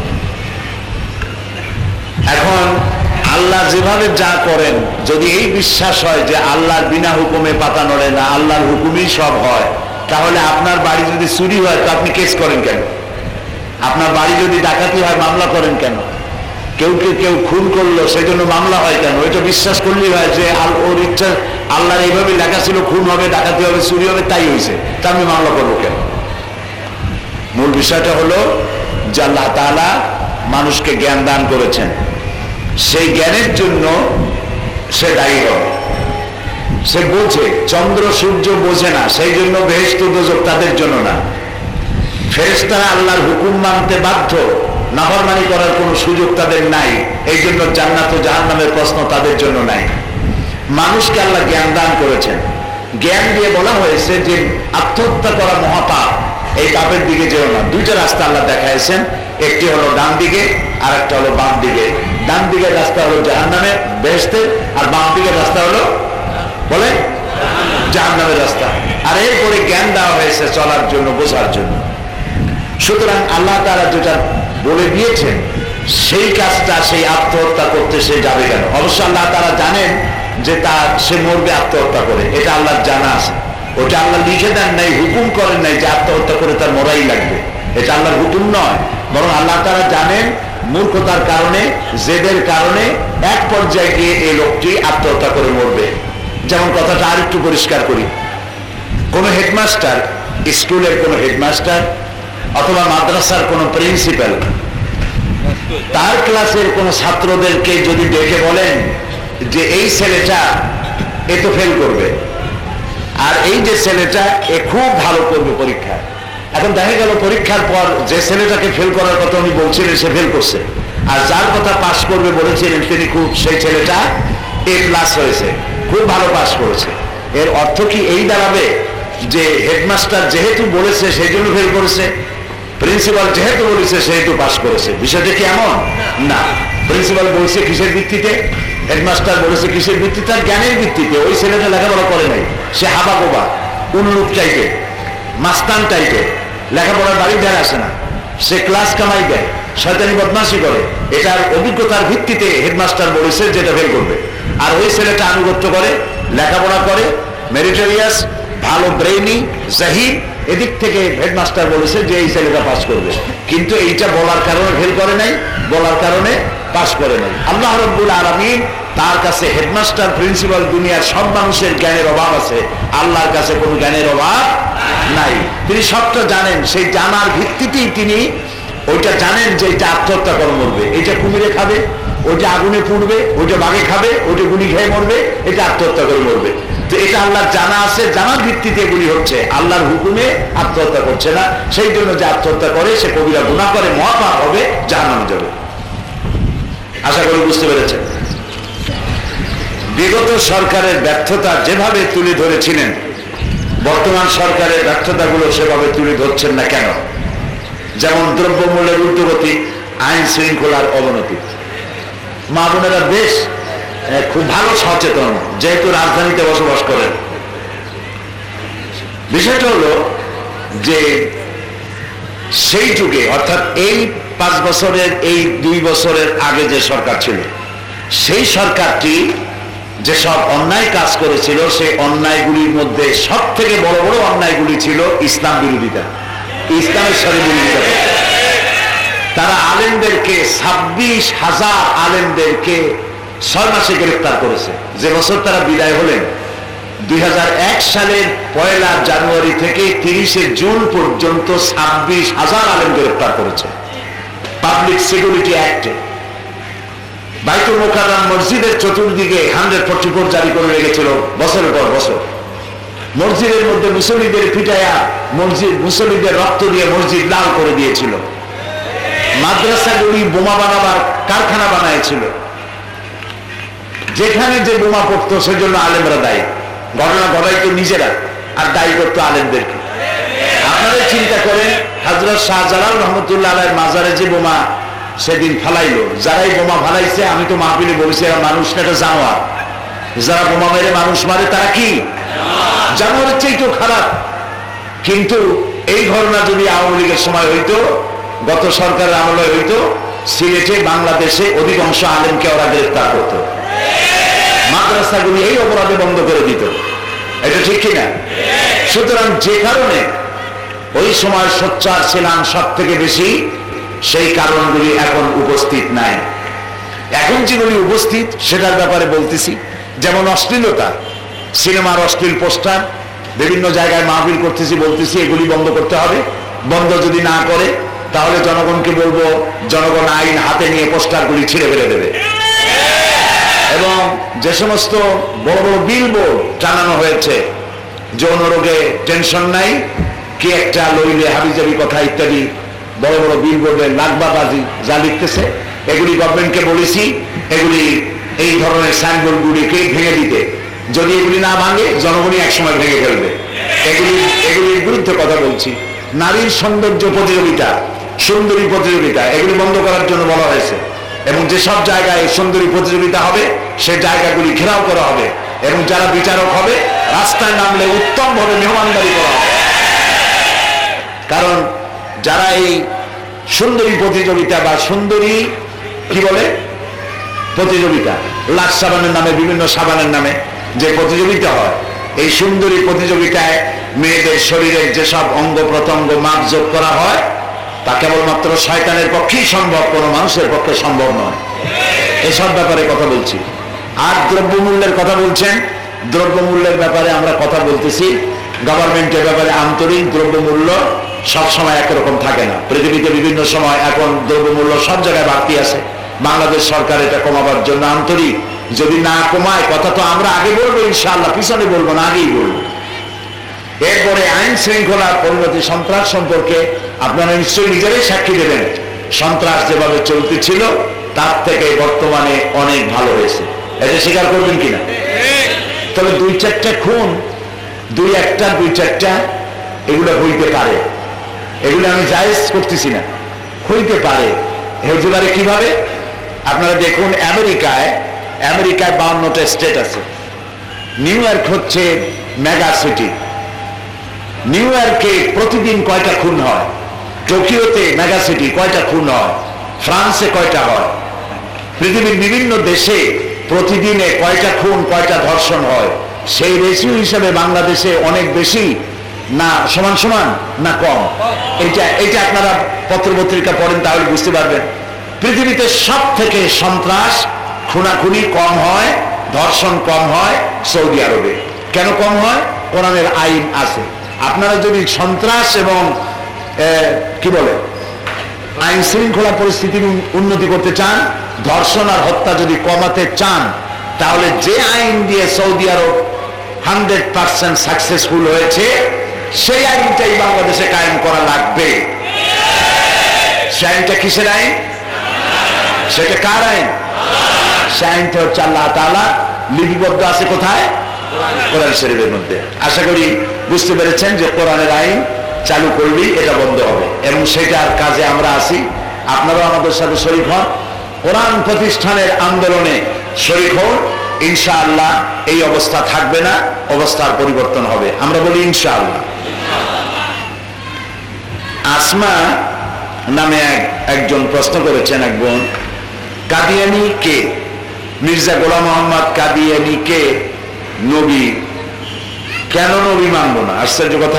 এখন আল্লাহ যেভাবে যা করেন, যদি এই বিশ্বাস হয় যে আল্লাহর বিনা হুকুমে পাতা নড়ে না, আল্লাহর হুকুমই সব হয়, তাহলে আপনার বাড়ি যদি চুরি হয় তো আপনি কেস করেন কেন? আপনার বাড়ি যদি ডাকাতি হয় মামলা করেন কেন? কেউ কেউ কেউ খুন করলো সেই জন্য মামলা হয় কেন? এটা বিশ্বাস করলেই হয় যে ওর ইচ্ছা আল্লাহর এইভাবে লেখা ছিল খুন হবে, ডাকাতি হবে, চুরি হবে, তাই হয়েছে, তা আমি মামলা করবো কেন? মূল বিষয়টা হলো যে আল্লাহ তাআলা মানুষকে জ্ঞান দান করেছেন, সেই জ্ঞানের জন্য সে দায়ী হবে। সে বোঝে, চন্দ্র সূর্য বোঝে না, সেই জন্য বেহেশত দোজখ তাদের জন্য না। ফেরেশতারা আল্লাহর হুকুম মানতে বাধ্য, নাফরমানি করার কোনো সুযোগ তাদের নাই, এই জন্য জান্নাত ও জাহান্নামের প্রশ্ন তাদের জন্য নাই। মানুষকে আল্লাহ জ্ঞান দান করেছেন, জ্ঞান দিয়ে বলা হয়েছে যে আত্মহত্যা করা মহাপাপ, এই পাপের দিকে যেও না। দুইটা রাস্তা আল্লাহ দেখাইছেন, একটি হলো ডান দিকে আর একটা হলো বাম দিকে। ডান দিকের রাস্তা হলো জাহান্নামে বেহেশতের, আর বাম দিকের রাস্তা হলো বলে জাহান্নামের রাস্তা। আর এরপরে জ্ঞান দেওয়া হয়েছে চলার জন্য, বোঝার জন্য। সুতরাং আল্লাহ তাআলা যেটা বলে দিয়েছেন সেই কাজটা, সেই আত্মহত্যা করতে সে যাবে কেন? অবশ্য আল্লাহ তাআলা জানেন যে তার সে মরবে আত্মহত্যা করে, এটা আল্লাহর জানা আছে। ওটা আল্লাহ লিখে দেন নাই, হুকুম করেন নাই যে আত্মহত্যা করে তার মরাই লাগবে, এটা আল্লাহর হুকুম নয়। বরং আল্লাহ তাআলা জানেন মূর্খতার কারণে, জেদের কারণে এক পর্যায়ে গিয়ে এই লোকটি আত্মহত্যা করে মরবে। যেমন কথাটা আর একটু পরিষ্কার করি, কোন হেডমাস্টার, স্কুলের কোন হেডমাস্টার অথবা মাদ্রাসার কোন প্রিন্সিপাল তার ক্লাসের কোন ছাত্রদেরকে যদি ডেকে বলেন যে এই ছেলেটা এ তো ফেল করবে, আর এই যে ছেলেটা এ খুব ভালো করবে পরীক্ষা, এখন দেখা গেল পরীক্ষার পর যে ছেলেটাকে ফেল করার কথা উনি বলছিলেন সে ফেল করছে, আর যার কথা পাস করবে বলেছিলেন তিনি খুব, সেই ছেলেটা এ প্লাস হয়েছে, খুব ভালো পাস করেছে। এর অর্থ কি এই দাঁড়াবে যে হেডমাস্টার যেহেতু বলেছে সেই জন্য ফেল করেছে, প্রিন্সিপাল যেহেতু বলেছে সেহেতু পাস করেছে? বিষয়টা কি এমন না। প্রিন্সিপাল বলছে কিসের ভিত্তিতে, হেডমাস্টার বলেছে কিসের ভিত্তিতে? তার জ্ঞানের ভিত্তিতে। ওই ছেলেটা লেখাপড়া করে নাই, সে হাবা গোবা, উন্মুখ টাইপের, মাস্তান টাইপের, লেখাপড়ার বাড়ি ধ্যান আসে না, সে ক্লাস কামাই দেয়, শয়তানি বদমাশি করে, এটার অভিজ্ঞতার ভিত্তিতে হেডমাস্টার বলেছে যেটা ফেল করবে। আর ওই ছেলেটা আনুগত্য করে, লেখাপড়া করে, মেরিটোরিয়াস, ভালো ব্রেইনি, জাহির, এদিক থেকে হেডমাস্টার বলেছে যে এই ছেলেটা পাস করবে, কিন্তু এইটা বলার কারণে ফেল করে নাই, বলার কারণে পাস করে নাই। আল্লাহ রাব্বুল আলামিন তার কাছে হেডমাস্টার, প্রিন্সিপাল, দুনিয়ার সব মানুষের জ্ঞানের অভাব আছে, আল্লাহর কাছে কোনো জ্ঞানের অভাব নাই। তিনি সবটা জানেন, সেই জানার ভিত্তিতেই তিনি ওইটা জানেন যে এটা আত্মহত্যা করে মরবে, এটা কুমিরে খাবে, ওইটা আগুনে পুড়বে, ওইটা বাঘে খাবে, ওইটা গুলি খেয়ে মরবে, এটা আত্মহত্যা করে মরবে। তো এটা আল্লাহর জানা আছে, জানার ভিত্তিতে এগুলি হচ্ছে, আল্লাহর হুকুমে আত্মহত্যা করছে না। সেই জন্য যে আত্মহত্যা করে সে কবিরা গুনাহ করে, মহাপাপ হবে, জাহান্নামে যাবে। আশা করি বুঝতে পেরেছেন। বিগত সরকারের ব্যর্থতা যেভাবে তুলে ধরেছিলেন, বর্তমান সরকারের ব্যর্থতাগুলো সেভাবে তুলে ধরছেন না কেন? যেমন দ্রব্যমূল্যের ঊর্ধ্বগতি, আইন শৃঙ্খলার অবনতি। মা বোনেরা বেশ খুব ভালো সচেতন, যেহেতু রাজধানীতে বসবাস করেন। বিষয়টা হলো যে সেই যুগে, অর্থাৎ এই পাঁচ বছরের, এই দুই বছরের আগে যে সরকার ছিল, সেই সরকারটি যেসব অন্যায় কাজ করেছিল, সেই অন্যায়গুলির মধ্যে সব থেকে বড় বড় অন্যায়গুলি ছিল ইসলাম বিরোধিতা, ইসলামের সাথে বিরোধিতা। তারা আলেমদেরকে, ছাব্বিশ হাজার আলেমদেরকে ছয় মাসে গ্রেফতার করেছে। যে বছর তারা বিদায় হলেন, দুই হাজার এক সালের পয়লা জানুয়ারি থেকে তিরিশে জুন পর্যন্ত ছাব্বিশ হাজার আলেম গ্রেফতার করেছে পাবলিক সিকিউরিটি অ্যাক্টে। বাইতুল মুকাররম মসজিদের চতুর্দিকে হান্ড্রেড ফোর্টি ফোর জারি করে রেখেছিল বছরের পর বছর। মসজিদের মধ্যে মুসল্লিদের পিটায়া মসজিদ, মুসল্লিদের রক্ত দিয়ে মসজিদ লাল করে দিয়েছিল। মাদ্রাসাগুলি বোমা বানাবার কারখানা বানাইছিল, যেখানে যে বোমা পড়তো সেজন্য আলেমরা দায়ী, ঘটনা ঘটাইতো নিজেরা, আর দায়ী করতো আলেমদেরকে। আপনারা চিন্তা করেন, হযরত শাহজালাল রহমতুল্লাহ আলাইহির মাজারে যে বোমা সেদিন ফালাইলো, যারাই বোমা ফালাইছে, আমি তো মাহফিলে বলেছি এরা মানুষ না, এটা জানোয়ার। যারা বোমা মেরে মানুষ মারে তারা কি জানোয়ারের চেয়েও খারাপ। কিন্তু এই ঘটনা যদি আওয়ামী লীগের সময় হইতো, গত সরকারের আমলে হইতো, সিলেটে, বাংলাদেশে অধিকাংশ আলেমকে ওরা গ্রেফতার করতো, মাদ্রাসাগুলি এই অপরাধে বন্ধ করে দিত। এটা ঠিক কিনা? সুতরাং যে কারণে ওই সময় সোচ্চার ছিলাম সব থেকে বেশি, সেই কারণগুলি এখন উপস্থিত নাই। এখন যেগুলি উপস্থিত সেটার ব্যাপারে বলতেছি। যেমন অশ্লীলতা, সিনেমার অশ্লীল পোস্টার, বিভিন্ন জায়গায় মাহফিল করতেছি, বলতেছি এগুলি বন্ধ করতে হবে। বন্ধ যদি না করে তাহলে জনগণকে বলবো, জনগণ আইন হাতে নিয়ে পোস্টারগুলি ছিঁড়ে ফেলে দেবে। এবং যে সমস্ত বড় বড় বিলবোর্ড টানানো হয়েছে, যৌন রোগে টেনশন নাই, কি একটা লইলে হাবিজাবি কথা ইত্যাদি, বড় বড় বিলবোর্ডের লাগবাবাজি যা লিখতেছে, এগুলি গভর্নমেন্টকে বলেছি এগুলি, এই ধরনের সাইনবোর্ডগুলিকে ভেঙে দিতে। যদি এগুলি না ভাঙে, জনগণই একসময় ভেঙে ফেলবে। এগুলি এগুলির বিরুদ্ধে কথা বলছি। নারীর সৌন্দর্য প্রতিযোগিতা, সুন্দরী প্রতিযোগিতা, এগুলি বন্ধ করার জন্য বলা হয়েছে। এবং যেসব জায়গায় সুন্দরী প্রতিযোগিতা হবে সে জায়গাগুলি ঘেরাও করা হবে, এবং যারা বিচারক হবে রাস্তায় নামলে উত্তম ভাবে মেহমানদারি করা হবে। কারণ যারা এই সুন্দরী প্রতিযোগিতা বা সুন্দরী কি বলে প্রতিযোগিতা, লাক্স সাবানের নামে, বিভিন্ন সাবানের নামে যে প্রতিযোগিতা হয়, এই সুন্দরী প্রতিযোগিতায় মেয়েদের শরীরের যেসব অঙ্গ প্রত্যঙ্গ মাপজোক করা হয়, তা কেবলমাত্র শয়তানের পক্ষেই সম্ভব, কোনো মানুষের পক্ষে সম্ভব নয়। এসব ব্যাপারে কথা বলছি। আর দ্রব্যমূল্যের কথা বলছেন, দ্রব্যমূল্যের ব্যাপারে আমরা কথা বলতেছি। গভর্নমেন্টের ব্যাপারে আন্তরিক, দ্রব্যমূল্য সবসময় একরকম থাকে না। পৃথিবীতে বিভিন্ন সময় এখন দ্রব্যমূল্য সব জায়গায় বাড়তি আছে। বাংলাদেশ সরকার এটা কমাবার জন্য আন্তরিক। যদি না কমায়, কথা তো আমরা আগে বলবো ইনশাআল্লাহ, পিছনে বলবো না, আগেই বলবো। এরপরে আইন শৃঙ্খলার পরিণতি, সন্ত্রাস সম্পর্কে আপনারা নিশ্চয়ই নিজেরাই সাক্ষী দেবেন। সন্ত্রাস যেভাবে চলতেছিল তার থেকে বর্তমানে অনেক ভালো হয়েছে, এটা স্বীকার করবেন কিনা? তবে দুই চারটা খুন, দুই একটা দুই চারটা এগুলো হইতে পারে, এগুলো আমি জায়েজ করতেছি না, হইতে পারে। হইতে পারে কিভাবে? আপনারা দেখুন, আমেরিকায় আমেরিকায় বাউন্নটা স্টেট আছে। নিউ ইয়র্ক হচ্ছে মেগা সিটি। নিউ ইয়র্কে প্রতিদিন কয়টা খুন হয়? টোকিওতে মেগা সিটি কয়টা খুন হয়? ফ্রান্সে কয়টা হয়? পৃথিবীর বিভিন্ন দেশে প্রতিদিনে কয়টা খুন, কয়টা ধর্ষণ হয়? সেই রেশিও হিসাবে বাংলাদেশে অনেক বেশি না সমান সমান না কম? এটা এটা আপনারা পত্রপত্রিকা পড়েন, তাহলে বুঝতে পারবেন। পৃথিবীতে সব থেকে সন্ত্রাস, খুনাখুনি কম হয়, ধর্ষণ কম হয় সৌদি আরবে। কেন কম হয়? কোরআনের আইন আছে। আপনারা যদি সন্ত্রাস এবং কি বলে আইন শৃঙ্খলা পরিস্থিতির উন্নতি করতে চান, ধর্ষণ আর হত্যা যদি কমাতে চান, তাহলে যে আইন দিয়ে Saudi Arab hundred percent successful হয়েছে, সেই আইনটাই বাংলাদেশে কায়েম করা লাগবে। সেই আইনটা কিসের আইন? সেটা কার আইন? সেই আইনটা হচ্ছে আল্লাহ তাআলা লিপিবদ্ধ আছে কোথায়? কোরআন শরীফের মধ্যে। আশা করি বুঝতে পেরেছেন যে কোরআনের আইন চালু করলেই এটা বন্ধ হবে, এবং সেটার কাজে আমরা আছি। আপনারাও আমাদের সাথে শরীক হন, কোরআন প্রতিষ্ঠানের আন্দোলনে শরীক হন। ইনশাআল্লাহ এই অবস্থা থাকবে না, অবস্থার পরিবর্তন হবে। আমরা বলি ইনশাআল্লাহ। আসমা নামে একজন প্রশ্ন করেছেন, এক বোন, কাদিয়ানি কে? মির্জা গোলাম মোহাম্মদ কাদিয়ানি কে? নবী? কেন নবী মানব না? আশ্চর্য কথা।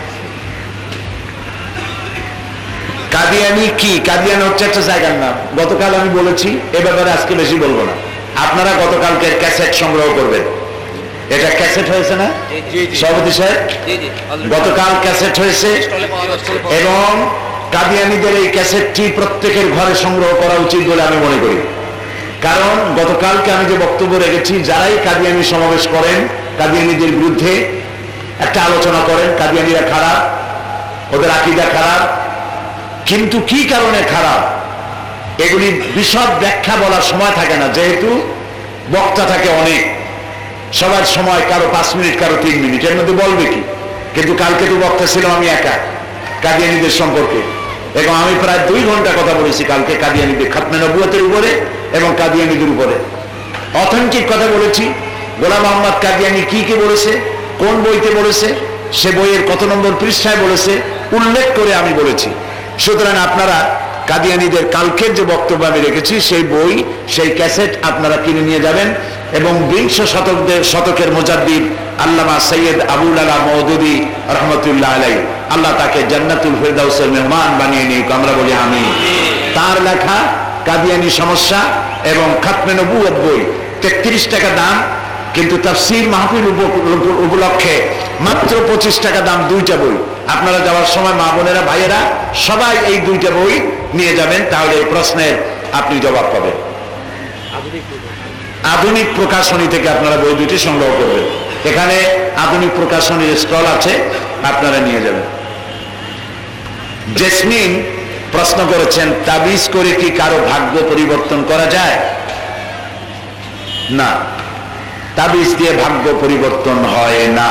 কাদিয়ানি কি? কাদিয়ানি হচ্ছে একটা জায়গার নাম। গতকাল আমি বলেছি, এ ব্যাপারে আজকে বেশি বলবো না। আপনারা গতকালকে ক্যাসেট সংগ্রহ করবেন। এটা ক্যাসেট হয়েছে না সভাপতি সাহেব? গতকাল ক্যাসেট হয়েছে, এবং কাদিয়ানিদের এই ক্যাসেটটি প্রত্যেকের ঘরে সংগ্রহ করা উচিত বলে আমি মনে করি। কারণ গতকালকে আমি যে বক্তব্য রেখেছি, যারাই কাদিয়ানি সমাবেশ করেন, কাদিয়ানিদের বিরুদ্ধে একটা আলোচনা করেন, কাদিয়ানিরা খারাপ, ওদের আকীদা খারাপ, কিন্তু কি কারণে খারাপ এগুলি বিশদ ব্যাখ্যা বলার সময় থাকে না, যেহেতু বক্তা থাকে অনেক, সবার সময় কারো পাঁচ মিনিট, কারো তিন মিনিট, এর মধ্যে বলবে কি? কিন্তু কালকে তো বক্তা ছিলাম আমি একা কাদিয়ানিদের সম্পর্কে, এবং আমি প্রায় দুই ঘন্টা কথা বলেছি কালকে কাদিয়ানিদের খাতমে নবুয়তের উপরে এবং কাদিয়ানিদের উপরে। অথেন্টিক কথা বলেছি। গোলাম মোহাম্মদ কাদিয়ানি কি কি বলেছে, কোন বইতে বলেছে, সে বইয়ের কত নম্বর পৃষ্ঠায় বলেছে, উল্লেখ করে আমি বলেছি। সুতরাং আপনারা কাদিয়ানিদের কালকের যে বক্তব্য আমি রেখেছি, সেই বই, সেই ক্যাসেট আপনারা কিনে নিয়ে যাবেন, এবং বিংশ শতকদের শতকের মুজাদ্দিদ আল্লামা সৈয়দ আবুল আলা মওদুদি রহমতুল্লাহ আলাইহি, আল্লাহ তাকে জান্নাতুল ফেরদাউসের মেহমান বানিয়ে নিক, আমরা বলি আমিন। তার লেখা কাদিয়ানি সমস্যা এবং খাতমে নবুয়ত বই, তেত্রিশ টাকা দাম, কিন্তু তাফসীর মাহফিল উপলক্ষে মাত্র পঁচিশ টাকা দাম দুইটা বই। আপনারা যাওয়ার সময় মা বোনেরা, ভাইয়েরা সবাই এই দুইটা বই নিয়ে যাবেন, তাহলে এই প্রশ্নের আপনি জবাব পাবেন। আধুনিক প্রকাশনী থেকে আপনারা বই দুইটি সংগ্রহ করবেন। এখানে আধুনিক প্রকাশনীর স্টল আছে, আপনারা নিয়ে যাবেন। জেসমিন প্রশ্ন করেছেন, তাবিজ করে কি কারো ভাগ্য পরিবর্তন করা যায়? না, তাবিজ দিয়ে ভাগ্য পরিবর্তন হয় না।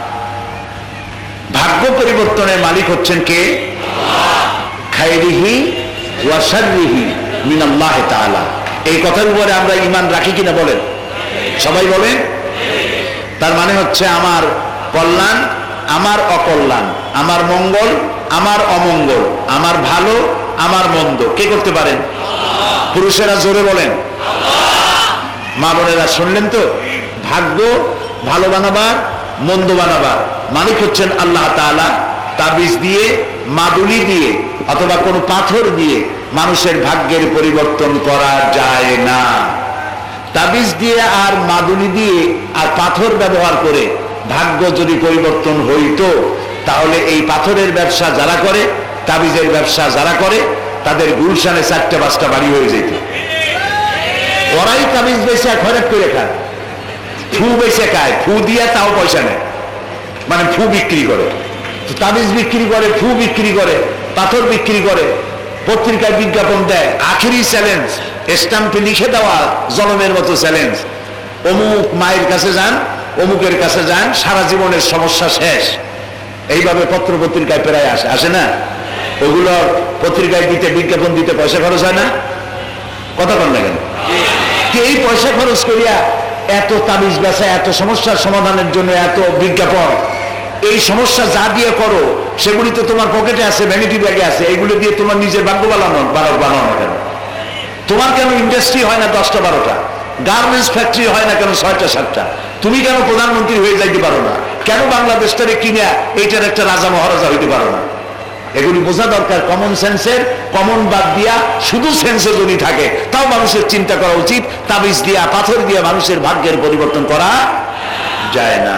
ভাগ্য পরিবর্তনের মালিক হচ্ছেন কে? খায়রিহি ওয়া শাররিহি মিনাল্লাহ তাআলা। এই কথার উপরে আমরা ঈমান রাখি কিনা বলেন? সবাই বলেন। তার মানে হচ্ছে আমার কল্যাণ, আমার অকল্যাণ, আমার মঙ্গল, আমার অমঙ্গল, আমার ভালো, আমার মন্দ কে করতে পারেন? পুরুষেরা জোরে বলেন। মা বোনেরা শুনলেন তো? ভাগ্য ভালো বানাবার, মন্দ বানাবার মালিক হচ্ছেন আল্লাহ তাআলা। তাবিজ দিয়ে, মাদুলি দিয়ে অথবা কোনো পাথর দিয়ে মানুষের ভাগ্যের পরিবর্তন করা যায় না। তাবিজ দিয়ে আর মাদুলি দিয়ে আর পাথর ব্যবহার করে ভাগ্য যদি পরিবর্তন হইতো, তাহলে এই পাথরের ব্যবসা যারা করে, তাবিজের ব্যবসা যারা করে, তাদের গুলশানে চারটে পাঁচটা বাড়ি হয়ে যেত। ওরাই তাবিজ বেচে খরচ করে খায়, ফু বেচে খায়, ফু দিয়া তাও পয়সা নেয়, মানে ফু বিক্রি করে, তাবিজ বিক্রি করে, ফু বিক্রি করে, পাথর বিক্রি করে, পত্রিকায় বিজ্ঞাপন দেয়, আখেরি চ্যালেঞ্জ, স্ট্যাম্পে লিখে দেওয়া জলমের মতো চ্যালেঞ্জ, অমুক মায়ের কাছে যান, অমুকের কাছে যান, সারা জীবনের সমস্যা শেষ। এইভাবে পত্র পত্রিকায় প্রায় আসে, আসে না? ওগুলো পত্রিকায় দিতে, বিজ্ঞাপন দিতে পয়সা খরচ হয় না? কথা বল না কেন? এই পয়সা খরচ করিয়া এত তাবিজ বেচা, এত সমস্যার সমাধানের জন্য এত বিজ্ঞাপন, এই সমস্যা যা দিয়ে করো সেগুলি তো তোমার পকেটে আছে, ভ্যানিটি ব্যাগে আছে, এইগুলো দিয়ে তোমার নিজের ভাগ্য বানানো বানানো কেন? তোমার কেন ইন্ডাস্ট্রি হয় না দশটা বারোটা? গার্মেন্টস ফ্যাক্টরি হয় না কেন ছয়টা সাতটা? তুমি কেন প্রধানমন্ত্রী হয়ে যাইতে পারো না? কেন বাংলাদেশটারে কিনা এইটার একটা রাজা মহারাজা হইতে পারো না? এগুলি বোঝা দরকার। কমন সেন্সের, কমন বাদ দিয়া শুধু সেন্সে যদি থাকে, তাও মানুষের চিন্তা করা উচিত। তাবিজ দিয়া, পাথর দিয়া মানুষের ভাগ্যের পরিবর্তন করা যায় না।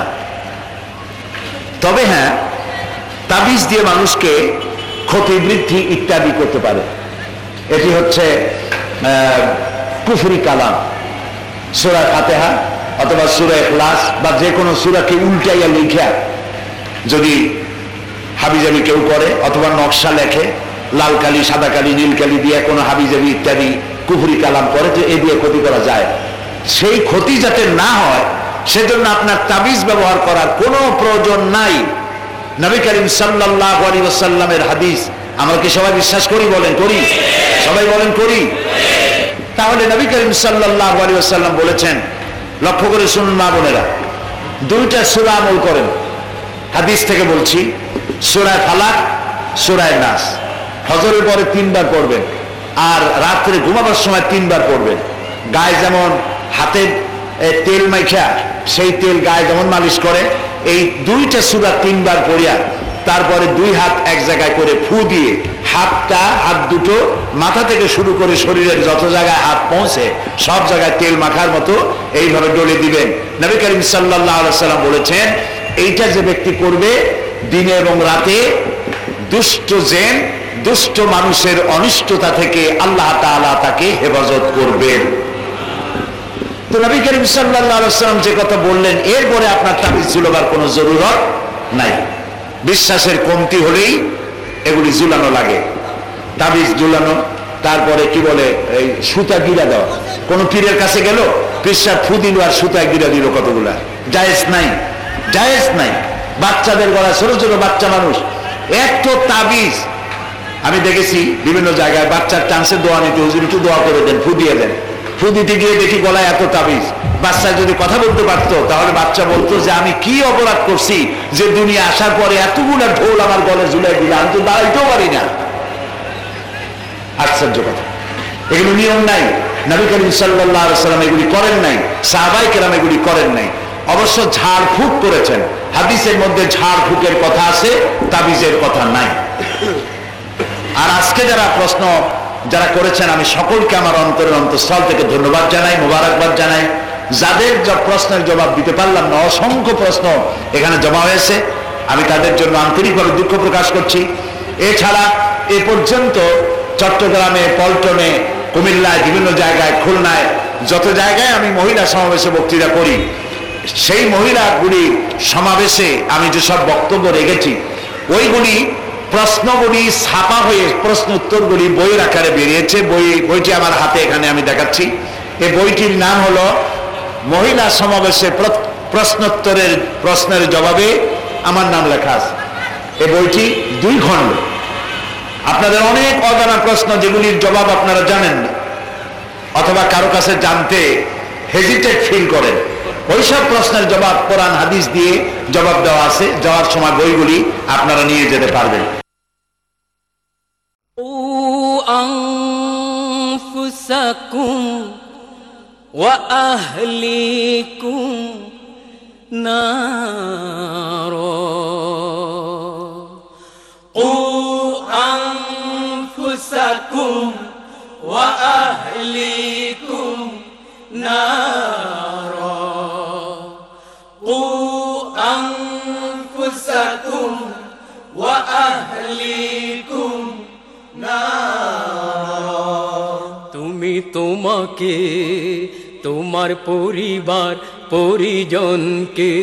তবে হ্যাঁ, তাবিজ দিয়ে মানুষকে ক্ষতি বৃদ্ধি ইত্যাদি করতে পারে। এটি হচ্ছে কুফরি কালাম। সূরা ফাতিহা অথবা সূরা ইখলাস বা যে কোনো সূরাকে উল্টাইয়া লিখা যদি হাবিজাবি কেউ করে অথবা নকশা লেখে, লাল কালি, সাদা কালি, নীল কালি দিয়ে কোনো হাবিজাবি ইত্যাদি কুফরি কালাম করে, যে এ দিয়ে ক্ষতি করা যায়, সেই ক্ষতি যাতে না হয় সেজন্য আপনার তাবিজ ব্যবহার করার কোনো প্রয়োজন নাই। নবী করিম সাল্লাল্লাহু আলাইহি ওয়াসাল্লামের হাদিস আমরা কি সবাই বিশ্বাস করি? বলেন করি? সবাই বলেন করি? তাহলে নবী করিম সাল্লাল্লাহু আলাইহি ওয়াসাল্লাম বলেছেন, লক্ষ্য করে শুনুন মা বোনেরা, দুইটা সূরা আমল করেন। হাদিস থেকে বলছি, সূরা ফালাক, সূরা নাস। ফজরের পরে তিনবার পড়বেন, আর রাত্রে ঘুমাবার সময় তিনবার পড়বেন। গায়ে যেমন হাতে তেল মাইখা সেই তেল গায়ে যেমন মালিশ করে, এই দুইটা সূরা তিনবার পড়িয়া তারপরে দুই হাত এক জায়গায় করে ফু দিয়ে হাতটা, হাত দুটো মাথা থেকে শুরু করে শরীরের যত জায়গায় হাত পৌঁছে সব জায়গায় তেল মাখার মতো এইভাবে ডলে দিবেন। নবী করিম সাল্লাল্লাহু আলাইহি ওয়াসাল্লাম বলেছেন, এইটা যে ব্যক্তি করবে দিনে এবং রাতে, দুষ্ট জেন, দুষ্ট মানুষের অনিষ্টতা থেকে আল্লাহ তাআলা তাকে হেফাজত করবেন। তো নবী করিম সাল্লাল্লাহু আলাইহি ওয়াসাল্লাম যে কথা বললেন, এরপরে আপনার তাবিজ ঝুলাবার কোনো জরুরত নাই। বিশ্বাসের কমতি হলেই এগুলি ঝুলানো লাগে, তাবিজ ঝুলানো। তারপরে কি বলে, এই সুতা গিরা দেওয়া। কোন পীরের কাছে গেল, পীর সাহেব ফু দিল আর সুতা গিরা দিল কতগুলা, জায়েজ নাই, জায়েজ নাই। বাচ্চাদের গলা, ছোট ছোট বাচ্চা মানুষ, এত তাবিজ আমি দেখেছি বিভিন্ন জায়গায়, বাচ্চার টান্সে দোয়া নিতে, হুজুর একটু দোয়া করে দেন, ফু দিয়ে দেন। ফু দিতে গিয়ে দেখি গলায় এত তাবিজ। বাচ্চা যদি কথা বলতে পারতো তাহলে বাচ্চা বলতো যে আমি কি অপরাধ করছি যে দুনিয়া আসার পরে এতগুলো ঢোল আমার গলায় ঝুলাই দিল, আমি তো দাঁড়াইতেও পারি না। আশ্চর্য কথা, এগুলো নিয়ম নাই। নবী করিম সাল্লাল্লাহু আলাইহি ওয়াসাল্লাম এগুলি করেন নাই, সাহাবায়ে কেরাম এগুলি করেন নাই। অবশ্য ঝাড়ফুঁক করেছেন, হাদিসের মধ্যে ঝাড়ফুঁকের কথা আছে, তাবিজের কথা নাই। আর আজকে যারা প্রশ্ন যারা করেছেন, আমি সকলকে আমার অন্তরের অন্তঃস্থল থেকে ধন্যবাদ জানাই, মোবারকবাদ জানাই। যাদের যা প্রশ্নের জবাব দিতে পারলাম না, অসংখ্য প্রশ্ন এখানে জমা হয়েছে, আমি তাদের জন্য আন্তরিকভাবে দুঃখ প্রকাশ করছি। এছাড়া এ পর্যন্ত চট্টগ্রামে, পল্টনে, কুমিল্লায়, বিভিন্ন জায়গায়, খুলনায়, যত জায়গায় আমি মহিলা সমাবেশে বক্তৃতা করি, সেই মহিলাগুলি সমাবেশে আমি যেসব বক্তব্য রেখেছি, ওইগুলি প্রশ্নগুলি ছাপা হয়ে প্রশ্ন উত্তরগুলি বইয়ের আকারে বেরিয়েছে। বই বইটি আমার হাতে এখানে আমি দেখাচ্ছি। এই বইটির নাম হলো মহিলা সমাবেশে প্রশ্নোত্তরের প্রশ্নের জবাবে আমার নাম লেখা আছে। এই বইটি দুই খণ্ড। আপনাদের অনেক অজানা প্রশ্ন যেগুলির জবাব আপনারা জানেন না, অথবা কারো কাছে জানতে হেজিটেট ফিল করেন, ওইসব প্রশ্নের জবাব কোরআন হাদিস দিয়ে জবাব দেওয়া আছে। যাওয়ার সময় বইগুলি আপনারা নিয়ে যেতে পারবেন। أنفسكم وأهليكم نارا أنفسكم وأهليكم نارا قوا أنفسكم وأهليكم نارا তুমি তোমাকে তোমার পরিবার পরিজনকে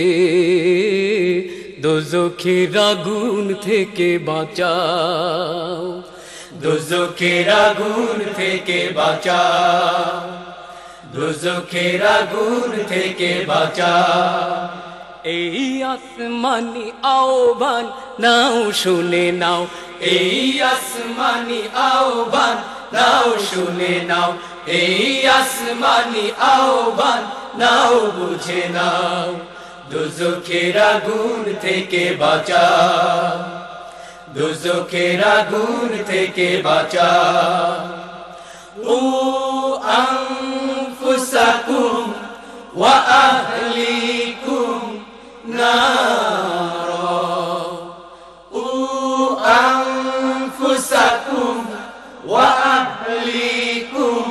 দোজখের আগুন থেকে বাঁচাও দোজখের আগুন থেকে বাঁচাও দোজখের আগুন থেকে বাঁচাও এই আসমানি আহ্বান নাও শুনে নাও এই আসমানি আহ্বান নাও শুনে নাও এই আসমানি আহ্বান নাও বুঝে নাও দোজখের আগুন থেকে বাঁচাও দোজখের আগুন থেকে বাঁচাও ও আনফুসাকুম ওয়া আহলিকুম নারা ও আনফুসাকুম ওয়া আহলিকুম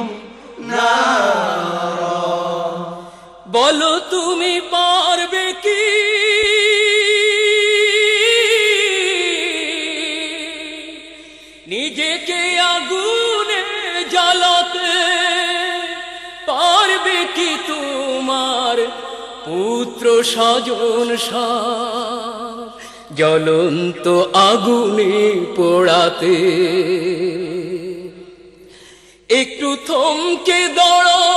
নারা বলো তুমি পারবে কি নিজেকে আগুনে জ্বালাতে পারবে কি তোমার পুত্র স্বজন সব জ্বলন্ত আগুনে পোড়াতে একটু থমকে দাঁড়াও